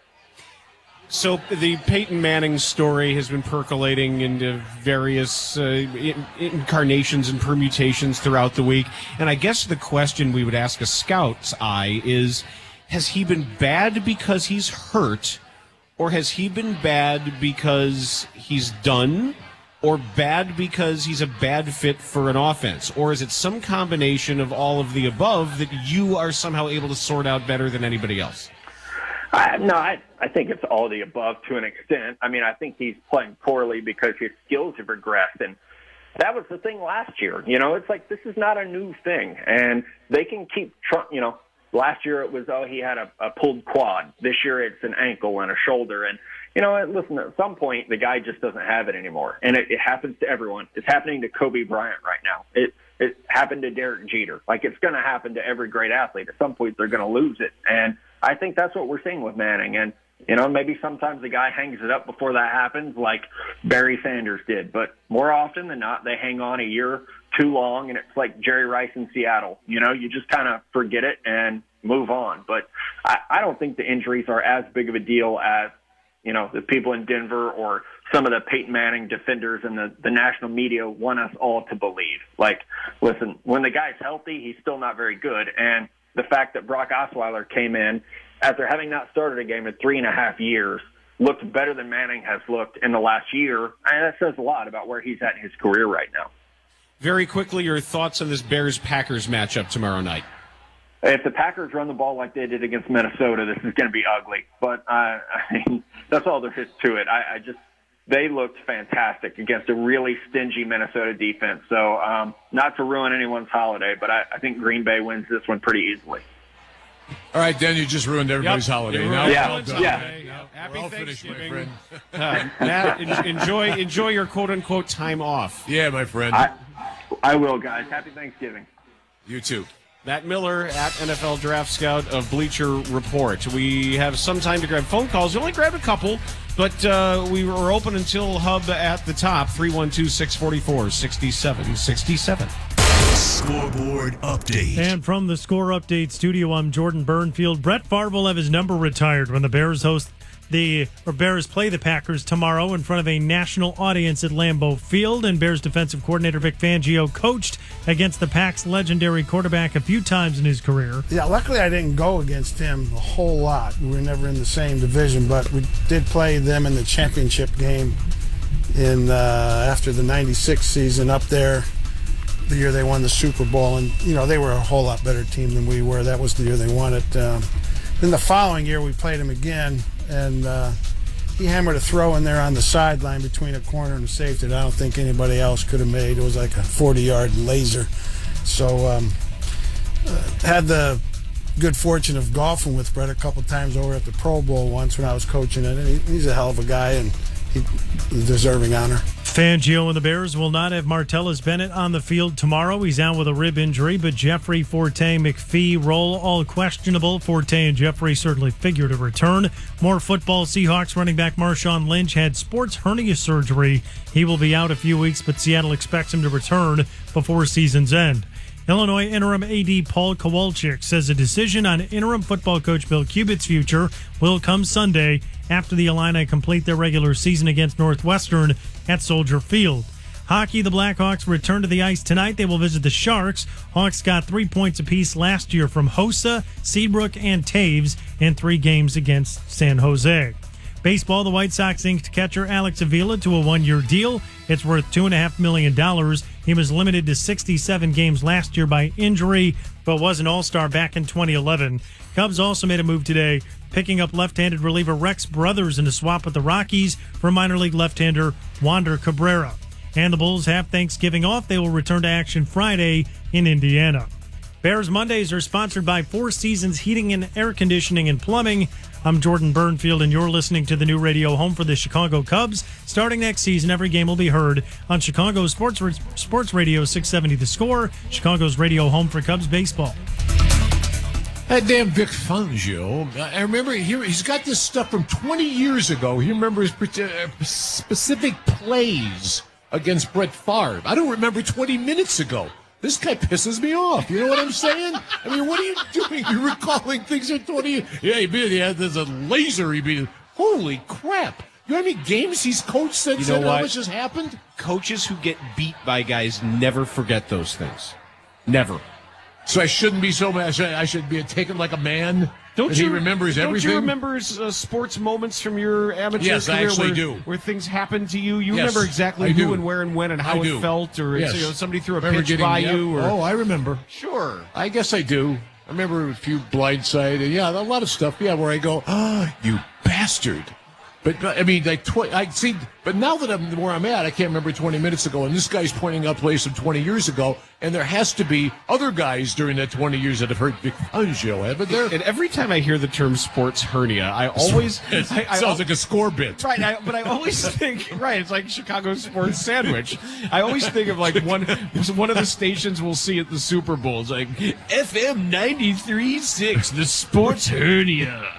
So the Peyton Manning story has been percolating into various uh, in- incarnations and permutations throughout the week. And I guess the question we would ask a scout's eye is, has he been bad because he's hurt, or has he been bad because he's done, or bad because he's a bad fit for an offense? Or is it some combination of all of the above that you are somehow able to sort out better than anybody else? Uh, no, I, I think it's all the above to an extent. I mean, I think he's playing poorly because his skills have regressed. And that was the thing last year. You know, it's like this is not a new thing. And they can keep, tr- you know, last year it was, oh, he had a, a pulled quad. This year it's an ankle and a shoulder. And, you know, listen, at some point the guy just doesn't have it anymore. And it, it happens to everyone. It's happening to Kobe Bryant right now. It it happened to Derek Jeter. Like, it's going to happen to every great athlete. At some point they're going to lose it. And I think that's what we're seeing with Manning. And, you know, maybe sometimes the guy hangs it up before that happens like Barry Sanders did. But more often than not, they hang on a year too long, and it's like Jerry Rice in Seattle. You know, you just kind of forget it and move on. But I, I don't think the injuries are as big of a deal as, you know, the people in Denver or some of the Peyton Manning defenders and the, the national media want us all to believe. Like, listen, when the guy's healthy, he's still not very good. And the fact that Brock Osweiler came in after having not started a game in three and a half years, looked better than Manning has looked in the last year, and that says a lot about where he's at in his career right now. Very quickly, your thoughts on this Bears-Packers matchup tomorrow night? If the Packers run the ball like they did against Minnesota, this is going to be ugly. But uh, I mean, that's all there is to it. I, I just they looked fantastic against a really stingy Minnesota defense. So um, not to ruin anyone's holiday, but I, I think Green Bay wins this one pretty easily. All right, Dan, you just ruined everybody's Yep. holiday. You now ruined yeah, well done. yeah. Yep. Happy We're all finished, my Thanksgiving. friend. Uh, Matt, en- enjoy enjoy your quote-unquote time off. Yeah, my friend. I, I will, guys. Happy Thanksgiving. You too. Matt Miller at N F L Draft Scout of Bleacher Report. We have some time to grab phone calls. We only grabbed a couple, but uh, we were open until Hub at the top, three one two, six four four, six seven six seven. Scoreboard update. And from the Score Update studio, I'm Jordan Burnfield. Brett Favre will have his number retired when the Bears host the or Bears play the Packers tomorrow in front of a national audience at Lambeau Field. And Bears defensive coordinator Vic Fangio coached against the Pac's legendary quarterback a few times in his career. Yeah, luckily I didn't go against him a whole lot. We were never in the same division, but we did play them in the championship game in uh, after the ninety-six season up there, the year they won the Super Bowl. And, you know, they were a whole lot better team than we were. That was the year they won it. Um, then the following year we played him again, and uh, he hammered a throw in there on the sideline between a corner and a safety that I don't think anybody else could have made. It was like a forty-yard laser. So um, uh, had the good fortune of golfing with Brett a couple times over at the Pro Bowl once when I was coaching it. And he, he's a hell of a guy, and he deserving honor. Fangio and the Bears will not have Martellus Bennett on the field tomorrow. He's out with a rib injury, but Jeffrey, Forte, McPhee, Roll, all questionable. Forte and Jeffrey certainly figure to return. More football. Seahawks running back Marshawn Lynch had sports hernia surgery. He will be out a few weeks, but Seattle expects him to return before season's end. Illinois interim A D Paul Kowalczyk says a decision on interim football coach Bill Cubitt's future will come Sunday after the Illini complete their regular season against Northwestern at Soldier Field. Hockey, the Blackhawks return to the ice tonight. They will visit the Sharks. Hawks got three points apiece last year from Hossa, Seabrook, and Taves in three games against San Jose. Baseball, the White Sox inked catcher Alex Avila to a one-year deal. It's worth two point five million dollars. He was limited to sixty-seven games last year by injury, but was an all-star back in twenty eleven. Cubs also made a move today, picking up left-handed reliever Rex Brothers in a swap with the Rockies for minor league left-hander Wander Cabrera. And the Bulls have Thanksgiving off. They will return to action Friday in Indiana. Bears Mondays are sponsored by Four Seasons Heating and Air Conditioning and Plumbing. I'm Jordan Burnfield, and you're listening to the new radio home for the Chicago Cubs. Starting next season, every game will be heard on Chicago's Sports Sports Radio six seventy The Score, Chicago's radio home for Cubs baseball. That damn Vic Fangio, I remember he, he's got this stuff from twenty years ago. He remembers specific plays against Brett Favre. I don't remember twenty minutes ago. This guy pisses me off. You know what I'm saying? I mean, what are you doing? You're recalling things from twenty years. Yeah, he beat, yeah, there's a laser he beat. Holy crap. You know how many games he's coached since You know then? what? How much has happened? Coaches who get beat by guys never forget those things. Never. So I shouldn't be so mad. I should, I should be taken like a man. Don't that you he remembers don't everything? you remember uh, sports moments from your amateur Yes, career I actually where, do. where things happened to you? You Yes, remember exactly I who do. and where and when and how I it do. felt, or Yes. you know, somebody threw a Remember pitch getting- by yep. you? Or, Oh, I remember. Sure. I guess I do. I remember a few blindside, and yeah, a lot of stuff. Yeah, where I go, ah, you bastard. But, but I mean, like, tw- I see. But now that I'm where I'm at, I can't remember twenty minutes ago, and this guy's pointing out plays from twenty years ago, and there has to be other guys during that twenty years that have heard Vic Fangio, haven't there? And every time I hear the term sports hernia, I always It I, I, sounds like a score bit. Right, I, but I always think, right, it's like Chicago Sports Sandwich. I always think of like one one of the stations we'll see at the Super Bowl. It's like F M ninety-three point six, the sports hernia.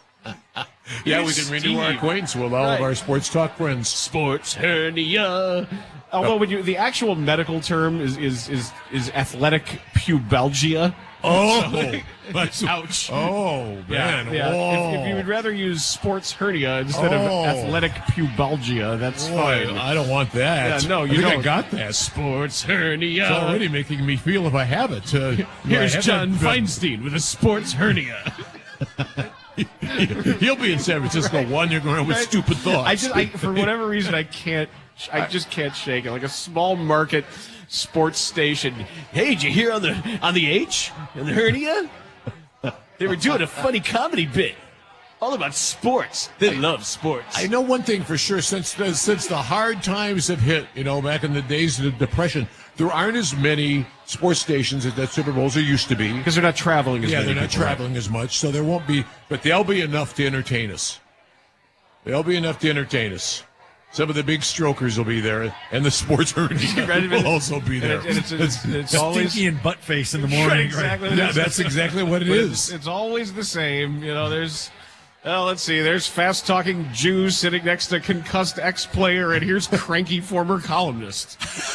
Yeah, we can renew our acquaintance with all Right. of our sports talk friends. Sports hernia. Although when you the actual medical term is is is, is athletic pubalgia. Oh, So, ouch. Oh, man. Yeah, yeah. Oh. If, if you would rather use sports hernia instead Oh. of athletic pubalgia, that's Boy, fine. I don't want that. Yeah, no, I you think I don't. got that. Sports hernia. It's already making me feel if I have it. Uh, do I Here's have John it? Feinstein with a sports hernia. He'll be in San Francisco wandering around with stupid thoughts. I just, I, for whatever reason, I can't. I just can't shake it. Like a small market sports station. Hey, did you hear on the on the H and the hernia? They were doing a funny comedy bit, all about sports. They love sports. I know one thing for sure. Since the, since the hard times have hit, you know, back in the days of the Depression, there aren't as many sports stations at that Super Bowls there used to be. Because they're not traveling as yeah, many. they're not people, traveling as much, so there won't be. But they'll be enough to entertain us. They'll be enough to entertain us. Some of the big strokers will be there, and the sports hernia will also be there. And it's, it's, it's, it's always Stinky and butt face in the morning. Right, exactly. Yeah, that's exactly what it But is. It's, it's always the same. You know, there's. Well, let's see. There's fast-talking Jew sitting next to concussed ex-player, and here's cranky former columnist.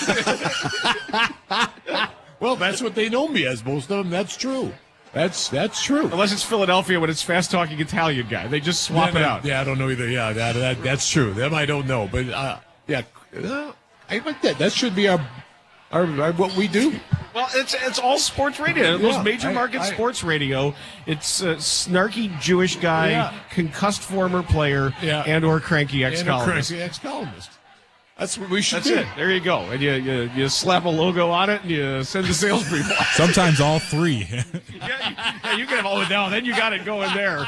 Well, that's what they know me as. Most of them. That's true. That's that's true. Unless it's Philadelphia when it's fast-talking Italian guy. They just swap yeah, it out. Yeah, I don't know either. Yeah, that, that that's true. Them I don't know, but uh, yeah, uh, I like that. That should be our, our, our what we do. Well, it's it's all sports radio. Yeah, Most major I- market I- sports radio. It's a snarky Jewish guy, Yeah. concussed former player, Yeah. and or cranky And a ex-columnist. crazy ex-columnist. That's what we should That's do. it. There you go. And you, you you slap a logo on it and you send the salespeople. Sometimes all three. yeah, you, yeah, you can have all it down. Then you got it going there.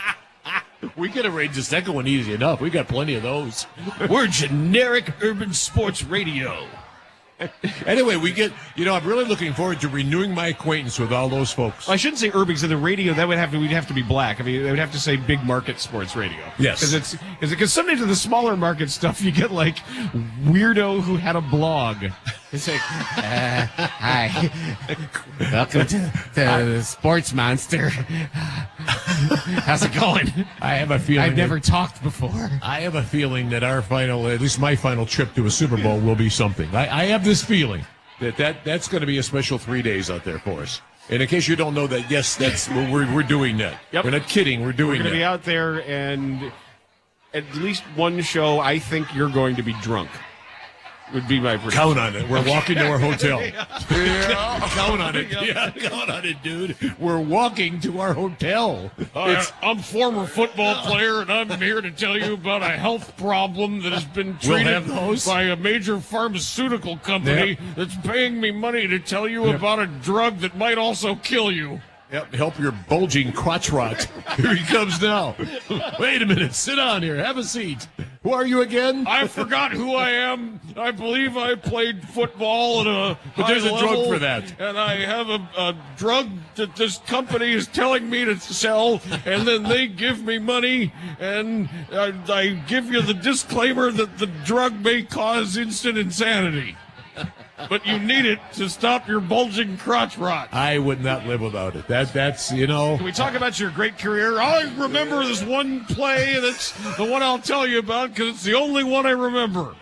We can arrange the second one easy enough. We got plenty of those. We're generic urban sports radio. Anyway, we get, you know, I'm really looking forward to renewing my acquaintance with all those folks. Well, I shouldn't say urban because in the radio that would have to we'd have to be black. I mean, they would have to say big market sports radio. Yes. because it's because sometimes in the smaller market stuff you get like weirdo who had a blog. It's like, uh, hi, welcome to the Sports Monster. How's it going? I have a feeling. I've never that- talked before. I have a feeling that our final, at least my final trip to a Super Bowl will be something. I, I have this feeling that, that that's going to be a special three days out there for us. And in case you don't know that, yes, that's we're we're doing that. Yep. We're not kidding. We're We're doing going to that. be out there, and at least one show, I think you're going to be drunk. Would be my prediction. Count on it. We're walking to our hotel. Yeah. Count on it. Yeah, count on it, dude. We're walking to our hotel. It's, I'm a former football player, and I'm here to tell you about a health problem that has been We'll treated have those. by a major pharmaceutical company Yep. that's paying me money to tell you Yep. about a drug that might also kill you. Yep, help your bulging crotch rot. Here he comes now. Wait a minute. Sit down here. Have a seat. Who are you again? I forgot who I am. I believe I played football at a But there's high a drug level, for that. and I have a, a drug that this company is telling me to sell, and then they give me money, and I, I give you the disclaimer that the drug may cause instant insanity. But you need it to stop your bulging crotch rot. I would not live without it. That that's you know. Can we talk about your great career? I remember this one play, and it's the one I'll tell you about because it's the only one I remember.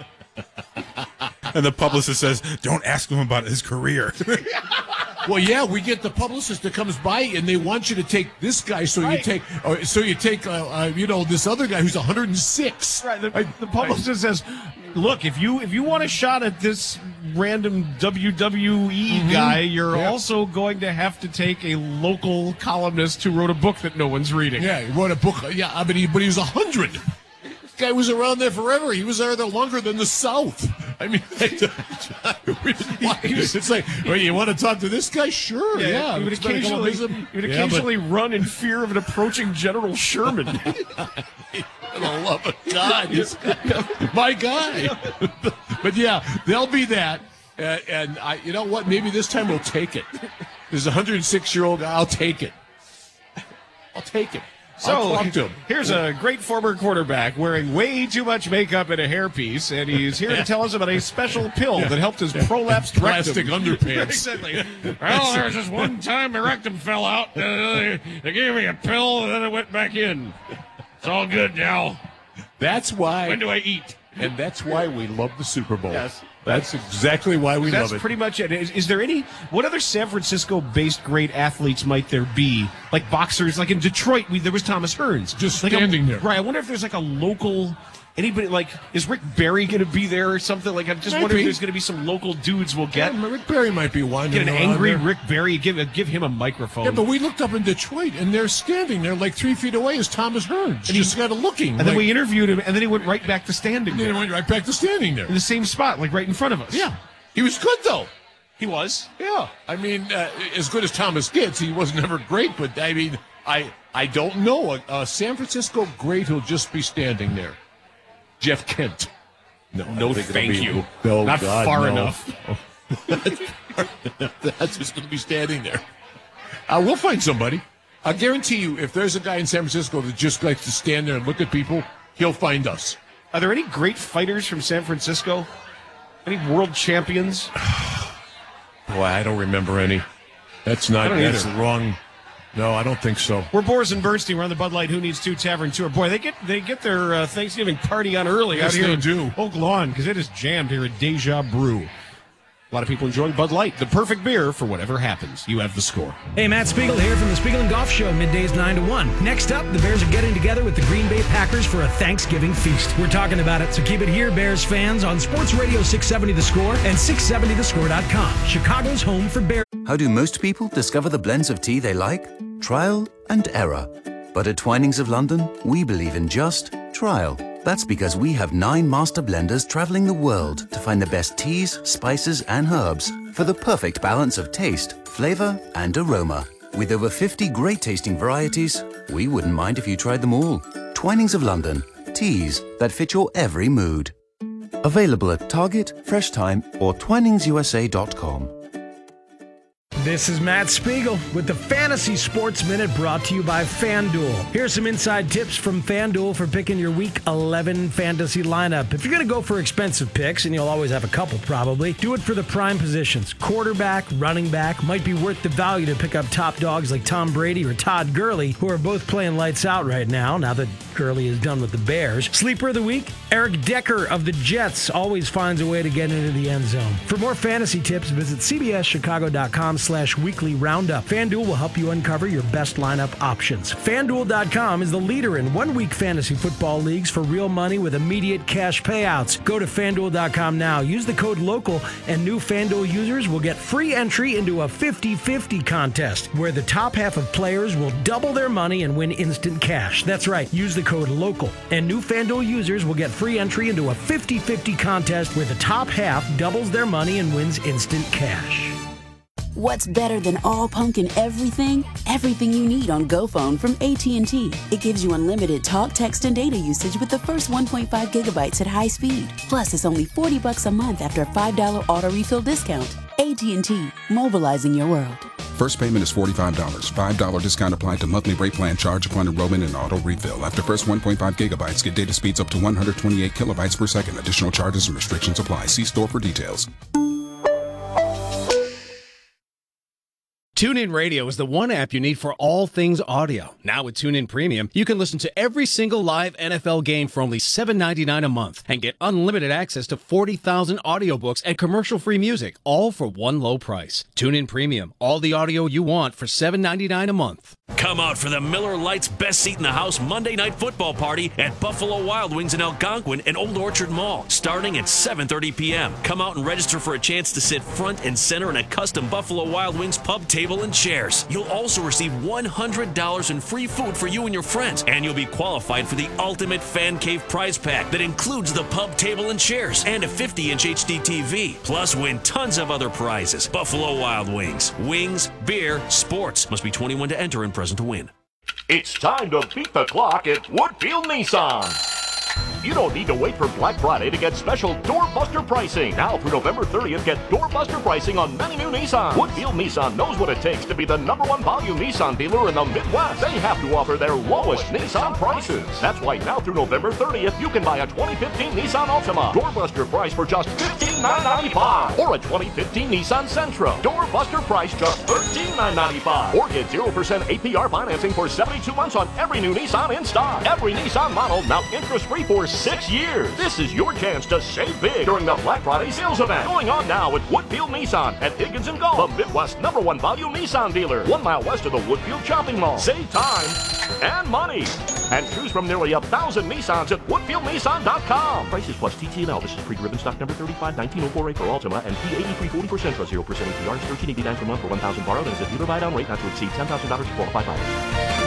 And the publicist says, don't ask him about his career. Well, yeah, we get the publicist that comes by and they want you to take this guy, so Right. you take, or, so you take, uh, uh, you know, this other guy who's one hundred six. Right. The, the publicist says, "Look, if you if you want a shot at this random W W E guy, you're Yep. also going to have to take a local columnist who wrote a book that no one's reading." Yeah, he wrote a book. Yeah, I mean, he, but he was a hundred. This guy was around there forever. He was there longer than the South. I mean, it's like, well, you want to talk to this guy? Sure, yeah. he would It's better to come occasionally, visit. he would Yeah, occasionally run in fear of an approaching General Sherman. but for the love of God, this guy, my guy. But yeah, there'll be that, uh, and I, you know what? Maybe this time we'll take it. There's a one hundred six year old. I'll take it. I'll take it. I'll So talk to him. here's a great former quarterback wearing way too much makeup and a hairpiece, and he's here to tell us about a special pill that helped his prolapsed Plastic rectum. underpants. Exactly. Well, there was this one time my rectum fell out. Uh, they, they gave me a pill, and then it went back in. It's all good now. That's why. When do I eat? And that's why we love the Super Bowl. Yes. That's exactly why we That's love it. pretty much it. Is, is there any, what other San Francisco-based great athletes might there be? Like boxers, like in Detroit, we, there was Thomas Hearns. Just like standing a, there. Right, I wonder if there's like a local, anybody, like, is Rick Barry going to be there or something? Like, I'm just Might wondering be. if there's going to be some local dudes we'll get. Yeah, Rick Barry might be one. Get an angry Rick Barry, give, give him a microphone. Yeah, but we looked up in Detroit, and they're standing there like three feet away as Thomas Hearns. And just kind of looking. And like, then we interviewed him, and then he went right back to standing Then there. he went right back to standing there. In the same spot, like right in front of us. Yeah. He was good, though. He was. Yeah. I mean, uh, as good as Thomas gets, he was never great, but I mean, I I don't know. A, a San Francisco great who'll just be standing there. Jeff Kent. No, no thank be, you. No, Not God, far no. enough. That's just going to be standing there. Uh, we'll find somebody. I guarantee you, if there's a guy in San Francisco that just likes to stand there and look at people, he'll find us. Are there any great fighters from San Francisco? Any world champions? Boy, I don't remember any. That's not, I don't that's either. wrong. No, I don't think so. We're Boris and Bernstein. We're on the Bud Light Who Needs Two Tavern Tour. Boy, they get they get their uh, Thanksgiving party on early Yes, out here they in do. Oak Lawn because it is jammed here at Deja Brew. A lot of people enjoying Bud Light, the perfect beer for whatever happens. You have the score. Hey, Matt Spiegel here from the Spiegel and Golf Show, middays nine to one. Next up, the Bears are getting together with the Green Bay Packers for a Thanksgiving feast. We're talking about it, so keep it here, Bears fans, on Sports Radio six seventy The Score and six seventy the score dot com. Chicago's home for Bears. How do most people discover the blends of tea they like? Trial and error. But at Twinings of London, we believe in just trial. That's because we have nine master blenders traveling the world to find the best teas, spices, and herbs for the perfect balance of taste, flavor, and aroma. With over fifty great tasting varieties, we wouldn't mind if you tried them all. Twinings of London. Teas that fit your every mood. Available at Target, Fresh Time, or Twinings U S A dot com. This is Matt Spiegel with the Fantasy Sports Minute brought to you by FanDuel. Here's some inside tips from FanDuel for picking your Week eleven fantasy lineup. If you're going to go for expensive picks, and you'll always have a couple probably, do it for the prime positions. Quarterback, running back, might be worth the value to pick up top dogs like Tom Brady or Todd Gurley, who are both playing lights out right now, now that Gurley is done with the Bears. Sleeper of the week, Eric Decker of the Jets always finds a way to get into the end zone. For more fantasy tips, visit C B S Chicago dot com slash weekly roundup. FanDuel will help you uncover your best lineup options. FanDuel dot com is the leader in one-week fantasy football leagues for real money with immediate cash payouts. Go to FanDuel dot com now. Use the code LOCAL, and new FanDuel users will get free entry into a fifty-fifty contest, where the top half of players will double their money and win instant cash. That's right. Use the code LOCAL, and new FanDuel users will get free entry into a fifty-fifty contest where the top half doubles their money and wins instant cash. What's better than all pumpkin everything? Everything you need on GoPhone from A T and T. It gives you unlimited talk, text, and data usage with the first one point five gigabytes at high speed. Plus, it's only forty bucks a month after a five dollars auto refill discount. A T and T, mobilizing your world. First payment is forty-five dollars. five dollars discount applied to monthly rate plan charge upon enrollment and auto refill. After first one point five gigabytes, get data speeds up to one hundred twenty-eight kilobytes per second. Additional charges and restrictions apply. See store for details. TuneIn Radio is the one app you need for all things audio. Now with TuneIn Premium, you can listen to every single live N F L game for only seven ninety-nine a month and get unlimited access to forty thousand audiobooks and commercial-free music, all for one low price. TuneIn Premium, all the audio you want for seven ninety-nine a month. Come out for the Miller Lite's Best Seat in the House Monday Night Football Party at Buffalo Wild Wings in Algonquin and Old Orchard Mall, starting at seven thirty p.m. Come out and register for a chance to sit front and center in a custom Buffalo Wild Wings pub table and chairs. You'll also receive one hundred dollars in free food for you and your friends, and you'll be qualified for the ultimate Fan Cave prize pack that includes the pub table and chairs and a fifty inch H D T V. Plus, win tons of other prizes. Buffalo Wild Wings. Wings, beer, sports. Must be twenty-one to enter and present to win. It's time to beat the clock at Woodfield Nissan. You don't need to wait for Black Friday to get special doorbuster pricing. Now through November thirtieth, get doorbuster pricing on many new Nissan. Woodfield Nissan knows what it takes to be the number one volume Nissan dealer in the Midwest. They have to offer their lowest Nissan prices. That's why now through November thirtieth, you can buy a twenty fifteen Nissan Altima. Doorbuster price for just fifteen nine thousand nine hundred ninety-five dollars. Or a twenty fifteen Nissan Sentra. Doorbuster price just thirteen thousand nine hundred ninety-five dollars. Or get zero percent A P R financing for seventy-two months on every new Nissan in stock. Every Nissan model now interest-free for six years. This is your chance to save big during the Black Friday sales event. Going on now at Woodfield Nissan at Higgins and Gulf, the Midwest number one value Nissan dealer. One mile west of the Woodfield Shopping Mall. Save time and money. And choose from nearly a thousand Nissans at Woodfield Nissan dot com. Prices plus T T and L. This is pre-driven stock number thirty-five nineteen oh four A for Altima and P eighty-three forty percent for zero percent A P R. thirteen eighty-nine per month for one thousand borrowed and is a dealer buy-down rate not to exceed ten thousand dollars for qualified buyers.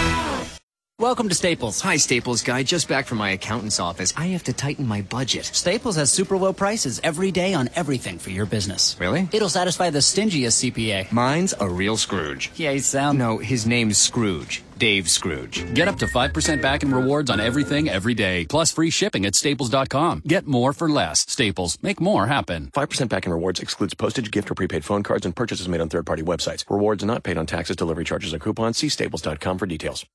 Welcome to Staples. Hi, Staples guy. Just back from my accountant's office. I have to tighten my budget. Staples has super low prices every day on everything for your business. Really? It'll satisfy the stingiest C P A. Mine's a real Scrooge. Yeah, you sound... No, his name's Scrooge. Dave Scrooge. Get up to five percent back in rewards on everything every day. Plus free shipping at staples dot com. Get more for less. Staples. Make more happen. five percent back in rewards excludes postage, gift, or prepaid phone cards and purchases made on third-party websites. Rewards not paid on taxes, delivery charges, or coupons. See staples dot com for details.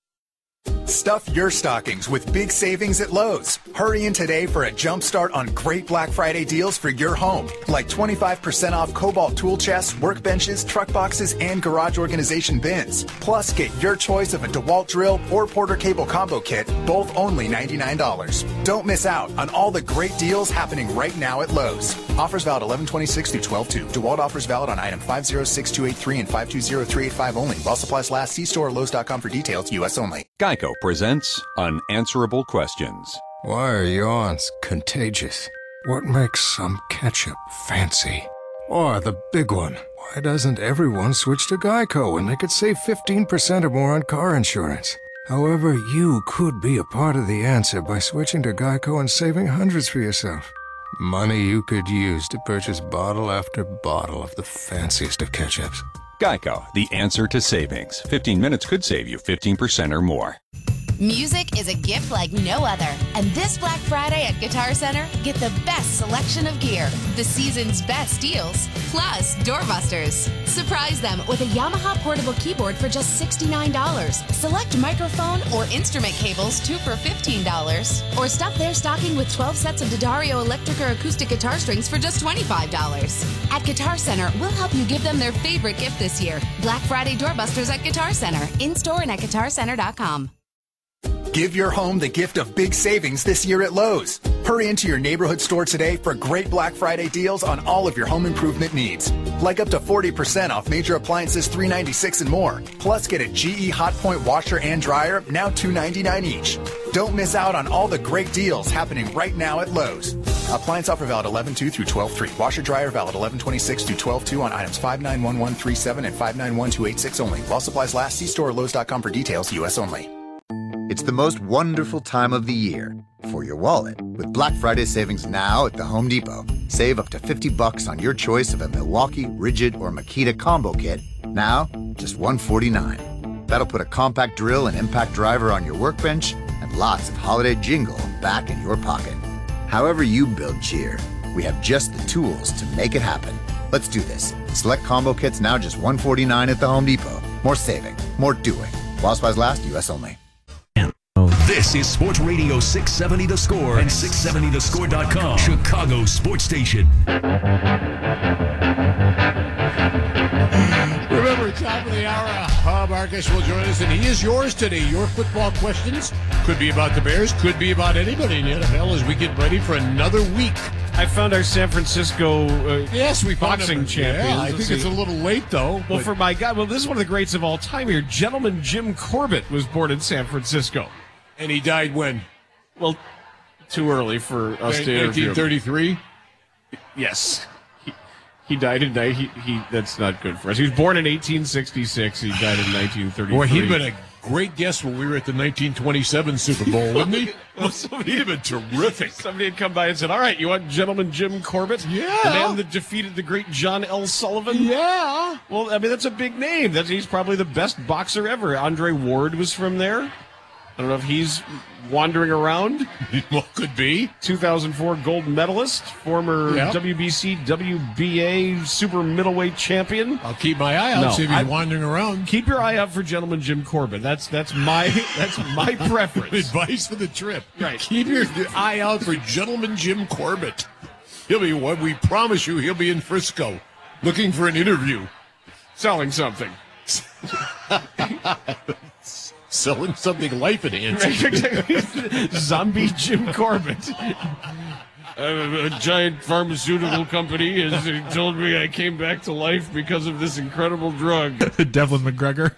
Stuff your stockings with big savings at Lowe's. Hurry in today for a jump start on great Black Friday deals for your home, like twenty-five percent off Cobalt tool chests, workbenches, truck boxes, and garage organization bins. Plus, get your choice of a DeWalt drill or Porter cable combo kit, both only ninety-nine dollars. Don't miss out on all the great deals happening right now at Lowe's. Offers valid eleven twenty-six through twelve two. DeWalt offers valid on item five zero six two eight three and five two zero three eight five only. While supplies last, see store or Lowe's dot com for details. U S only. Geico presents Unanswerable Questions. Why are yawns contagious? What makes some ketchup fancy? Or the big one, why doesn't everyone switch to Geico when they could save fifteen percent or more on car insurance? However, you could be a part of the answer by switching to Geico and saving hundreds for yourself. Money you could use to purchase bottle after bottle of the fanciest of ketchups. Geico, the answer to savings. fifteen minutes could save you fifteen percent or more. Music is a gift like no other. And this Black Friday at Guitar Center, get the best selection of gear, the season's best deals, plus doorbusters. Surprise them with a Yamaha portable keyboard for just sixty-nine dollars. Select microphone or instrument cables, two for fifteen dollars. Or stuff their stocking with twelve sets of D'Addario electric or acoustic guitar strings for just twenty-five dollars. At Guitar Center, we'll help you give them their favorite gift this year. Black Friday doorbusters at Guitar Center, in-store and at guitar center dot com. Give your home the gift of big savings this year at Lowe's. Hurry into your neighborhood store today for great Black Friday deals on all of your home improvement needs. Like up to forty percent off major appliances three ninety-six and more. Plus get a G E Hotpoint washer and dryer, now two ninety-nine each. Don't miss out on all the great deals happening right now at Lowe's. Appliance offer valid eleven two through twelve three. Washer dryer valid eleven twenty-six through twelve two on items five nine one one three seven and five nine one two eight six only. While supplies last, see store or Lowe's dot com for details. U S only. It's the most wonderful time of the year for your wallet. With Black Friday savings now at the Home Depot. Save up to fifty bucks on your choice of a Milwaukee, Rigid, or Makita combo kit. Now, just one forty-nine. That'll put a compact drill and impact driver on your workbench and lots of holiday jingle back in your pocket. However you build cheer, we have just the tools to make it happen. Let's do this. Select combo kits now just one forty-nine at the Home Depot. More saving, more doing. While supplies last, U S only. This is Sports Radio six seventy The Score and six seventy the score dot com, Chicago Sports Station. Remember, top of the hour, Bob Marcus will join us, and he is yours today. Your football questions could be about the Bears, could be about anybody in the N F L as we get ready for another week. I found our San Francisco uh, yes, we boxing champions. Yeah, I think it's a little late, though. Well, for my God, well, this is one of the greats of all time here. Gentleman Jim Corbett was born in San Francisco. And he died when? Well, too early for us to interview. nineteen thirty-three? Yes. He, he died in... He, he, that's not good for us. He was born in eighteen sixty-six. He died in nineteen thirty-three. Boy, he'd been a great guest when we were at the nineteen twenty-seven Super Bowl, wouldn't he? Well, somebody, he'd have been terrific. Somebody had come by and said, all right, you want Gentleman Jim Corbett? Yeah. The man that defeated the great John L. Sullivan? Yeah. Well, I mean, that's a big name. That's, he's probably the best boxer ever. Andre Ward was from there. I don't know if he's wandering around. Well, could be. two thousand four gold medalist, former yep. W B C, W B A super middleweight champion. I'll keep my eye out, no, see if he's I, wandering around. Keep your eye out for Gentleman Jim Corbett. That's that's my that's my preference. Advice for the trip. Right. Keep your eye out for Gentleman Jim Corbett. He'll be what we promise you. He'll be in Frisco, looking for an interview, selling something, selling something life enhancing. Zombie Jim Corbett. A, a giant pharmaceutical company has told me I came back to life because of this incredible drug. Devlin McGregor.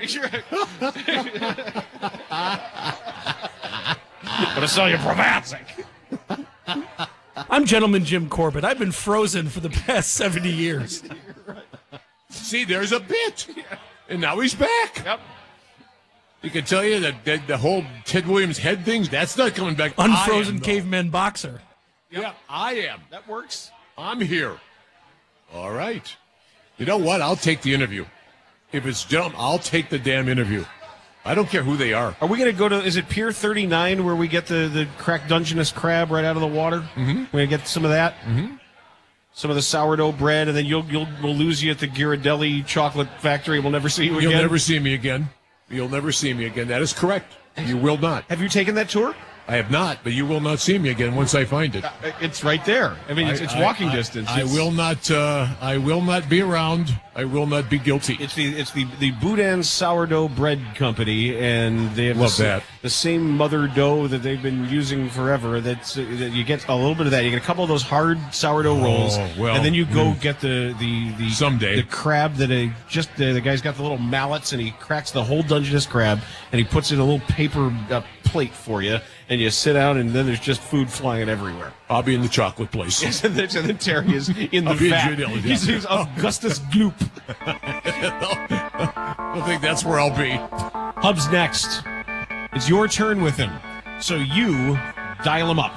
I'm gonna sell you Provasic. I'm Gentleman Jim Corbett. I've been frozen for the past seventy years. See, there's a bit. And now he's back. Yep. He can tell you that, that the whole Ted Williams head things, that's not coming back. Unfrozen am, caveman boxer. Yeah, I am. That works. I'm here. All right. You know what? I'll take the interview. If it's Jim, I'll take the damn interview. I don't care who they are. Are we going to go to, is it Pier thirty-nine where we get the, the cracked Dungeness crab right out of the water? Mm-hmm. We're going to get some of that? Mm-hmm. Some of the sourdough bread, and then you'll, you'll, we'll lose you at the Ghirardelli chocolate factory. We'll never see you again. You'll never see me again. You'll never see me again. That is correct. You will not. Have you taken that tour? I have not, but you will not see me again once I find it. It's right there. I mean, it's, it's I, walking I, distance. I, I it's, will not. Uh, I will not be around. I will not be guilty. It's the it's the the Boudin Sourdough Bread Company, and they have Love the, that. the same mother dough that they've been using forever. That's uh, that you get a little bit of that. You get a couple of those hard sourdough rolls, Oh, well, and then you go mm. get the the the Someday. the crab that a just the, the guy's got the little mallets, and he cracks the whole Dungeness crab, and he puts it in a little paper uh, plate for you. And you sit down, and then there's just food flying everywhere. I'll be in the chocolate place. Yes, and then, and then Terry is in the I'll be in vat. Judea, yeah. He's, he's Augustus Gloop. I think that's where I'll be. Hub's next. It's your turn with him. So you dial him up.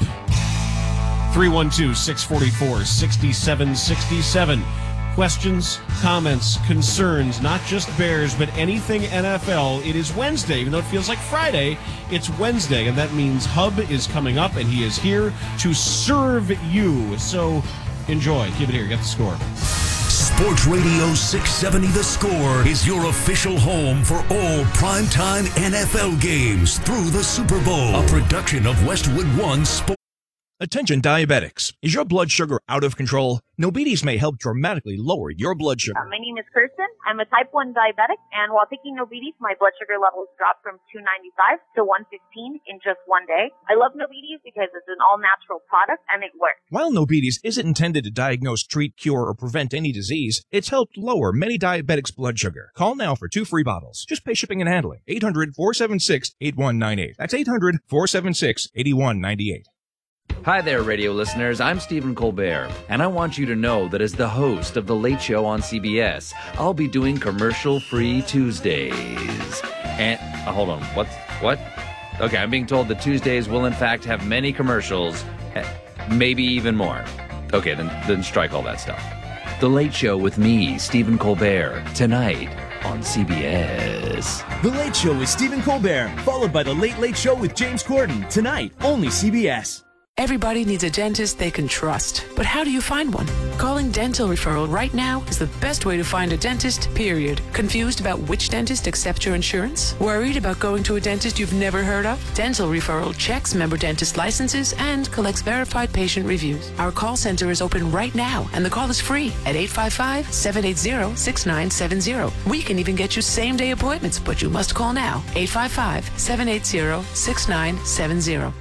three one two, six four four, six seven six seven. Questions, comments, concerns, not just Bears, but anything N F L. It is Wednesday. Even though it feels like Friday, it's Wednesday, and that means Hub is coming up, and he is here to serve you. So enjoy. Keep it here. Get the score. Sports Radio six seventy The Score is your official home for all primetime N F L games through the Super Bowl. A production of Westwood One Sports. Attention diabetics. Is your blood sugar out of control? Nobides may help dramatically lower your blood sugar. Uh, my name is Kirsten. I'm a type one diabetic, and while taking Nobides, my blood sugar levels dropped from two ninety-five to one fifteen in just one day. I love Nobides because it's an all-natural product, and it works. While Nobides isn't intended to diagnose, treat, cure, or prevent any disease, it's helped lower many diabetics' blood sugar. Call now for two free bottles. Just pay shipping and handling. eight hundred, four seven six, eight one nine eight. That's eight hundred, four seven six, eight one nine eight. Hi there, radio listeners. I'm Stephen Colbert, and I want you to know that as the host of The Late Show on C B S, I'll be doing commercial-free Tuesdays. And, uh, hold on, what? What? Okay, I'm being told that Tuesdays will in fact have many commercials, maybe even more. Okay, then, then strike all that stuff. The Late Show with me, Stephen Colbert, tonight on C B S. The Late Show with Stephen Colbert, followed by The Late Late Show with James Corden, tonight, only C B S. Everybody needs a dentist they can trust. But how do you find one? Calling Dental Referral right now is the best way to find a dentist, period. Confused about which dentist accepts your insurance? Worried about going to a dentist you've never heard of? Dental Referral checks member dentist licenses and collects verified patient reviews. Our call center is open right now, and the call is free at eight five five, seven eight zero, six nine seven zero. We can even get you same-day appointments, but you must call now. eight five five, seven eight zero, six nine seven zero.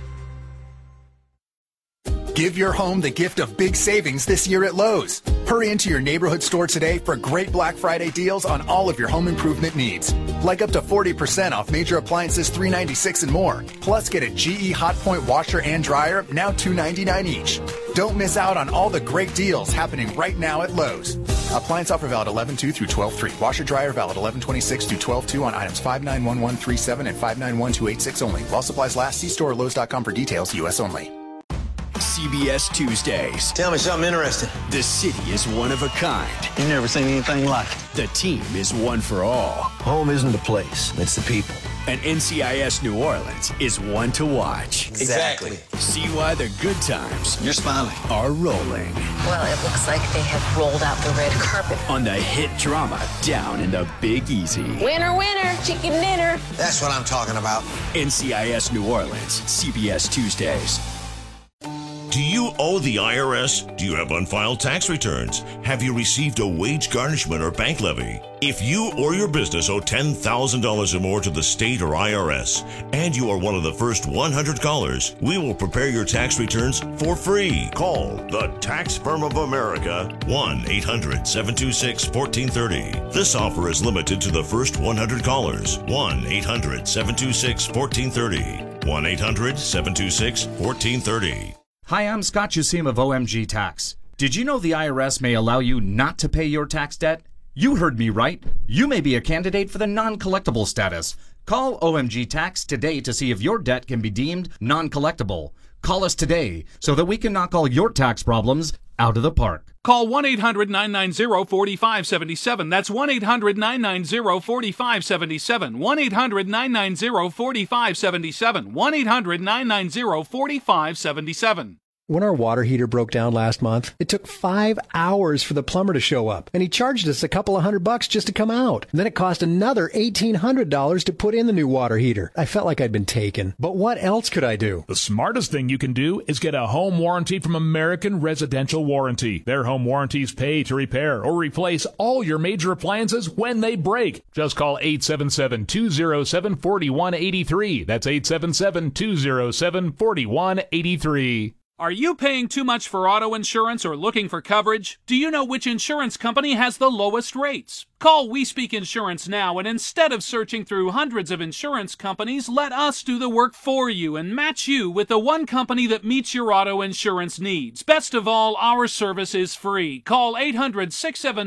Give your home the gift of big savings this year at Lowe's. Hurry into your neighborhood store today for great Black Friday deals on all of your home improvement needs. Like up to forty percent off major appliances, three ninety-six and more. Plus get a G E Hotpoint washer and dryer, now two ninety-nine each. Don't miss out on all the great deals happening right now at Lowe's. Appliance offer valid eleven two through twelve three. Washer dryer valid eleven twenty-six through twelve two on items five nine one one three seven and five nine one two eight six only. While supplies last, see store or Lowe's dot com for details. U S only. C B S Tuesdays. Tell me something interesting. The city is one of a kind. You've never seen anything like it. The team is one for all. Home isn't the place, it's the people. And N C I S New Orleans is one to watch. Exactly. See why the good times You're smiling. are rolling. Well, it looks like they have rolled out the red carpet. On the hit drama Down in the Big Easy. Winner, winner, chicken dinner. That's what I'm talking about. N C I S New Orleans, C B S Tuesdays. Do Do you owe the I R S? Do you have unfiled tax returns? Have you received a wage garnishment or bank levy? If you or your business owe ten thousand dollars or more to the state or I R S, and you are one of the first one hundred callers, we will prepare your tax returns for free. Call the Tax Firm of America, one eight hundred seven two six one four three zero. This offer is limited to the first one hundred callers. one eight hundred seven two six one four three zero. one eight hundred seven two six one four three zero. Hi, I'm Scott Jusim of O M G Tax. Did you know the I R S may allow you not to pay your tax debt? You heard me right. You may be a candidate for the non-collectible status. Call O M G Tax today to see if your debt can be deemed non-collectible. Call us today so that we can knock all your tax problems out of the park. Call one eight hundred nine nine zero four five seven seven. That's one eight hundred nine nine zero four five seven seven. one eight hundred nine nine zero four five seven seven. one eight hundred nine nine zero four five seven seven. When our water heater broke down last month, it took five hours for the plumber to show up, and he charged us a couple of hundred bucks just to come out. And then it cost another eighteen hundred dollars to put in the new water heater. I felt like I'd been taken. But what else could I do? The smartest thing you can do is get a home warranty from American Residential Warranty. Their home warranties pay to repair or replace all your major appliances when they break. Just call eight seven seven, two zero seven, four one eight three. That's eight seven seven, two zero seven, four one eight three. Are you paying too much for auto insurance or looking for coverage? Do you know which insurance company has the lowest rates? Call We Speak Insurance now, and instead of searching through hundreds of insurance companies, let us do the work for you and match you with the one company that meets your auto insurance needs. Best of all, our service is free. Call eight hundred six seven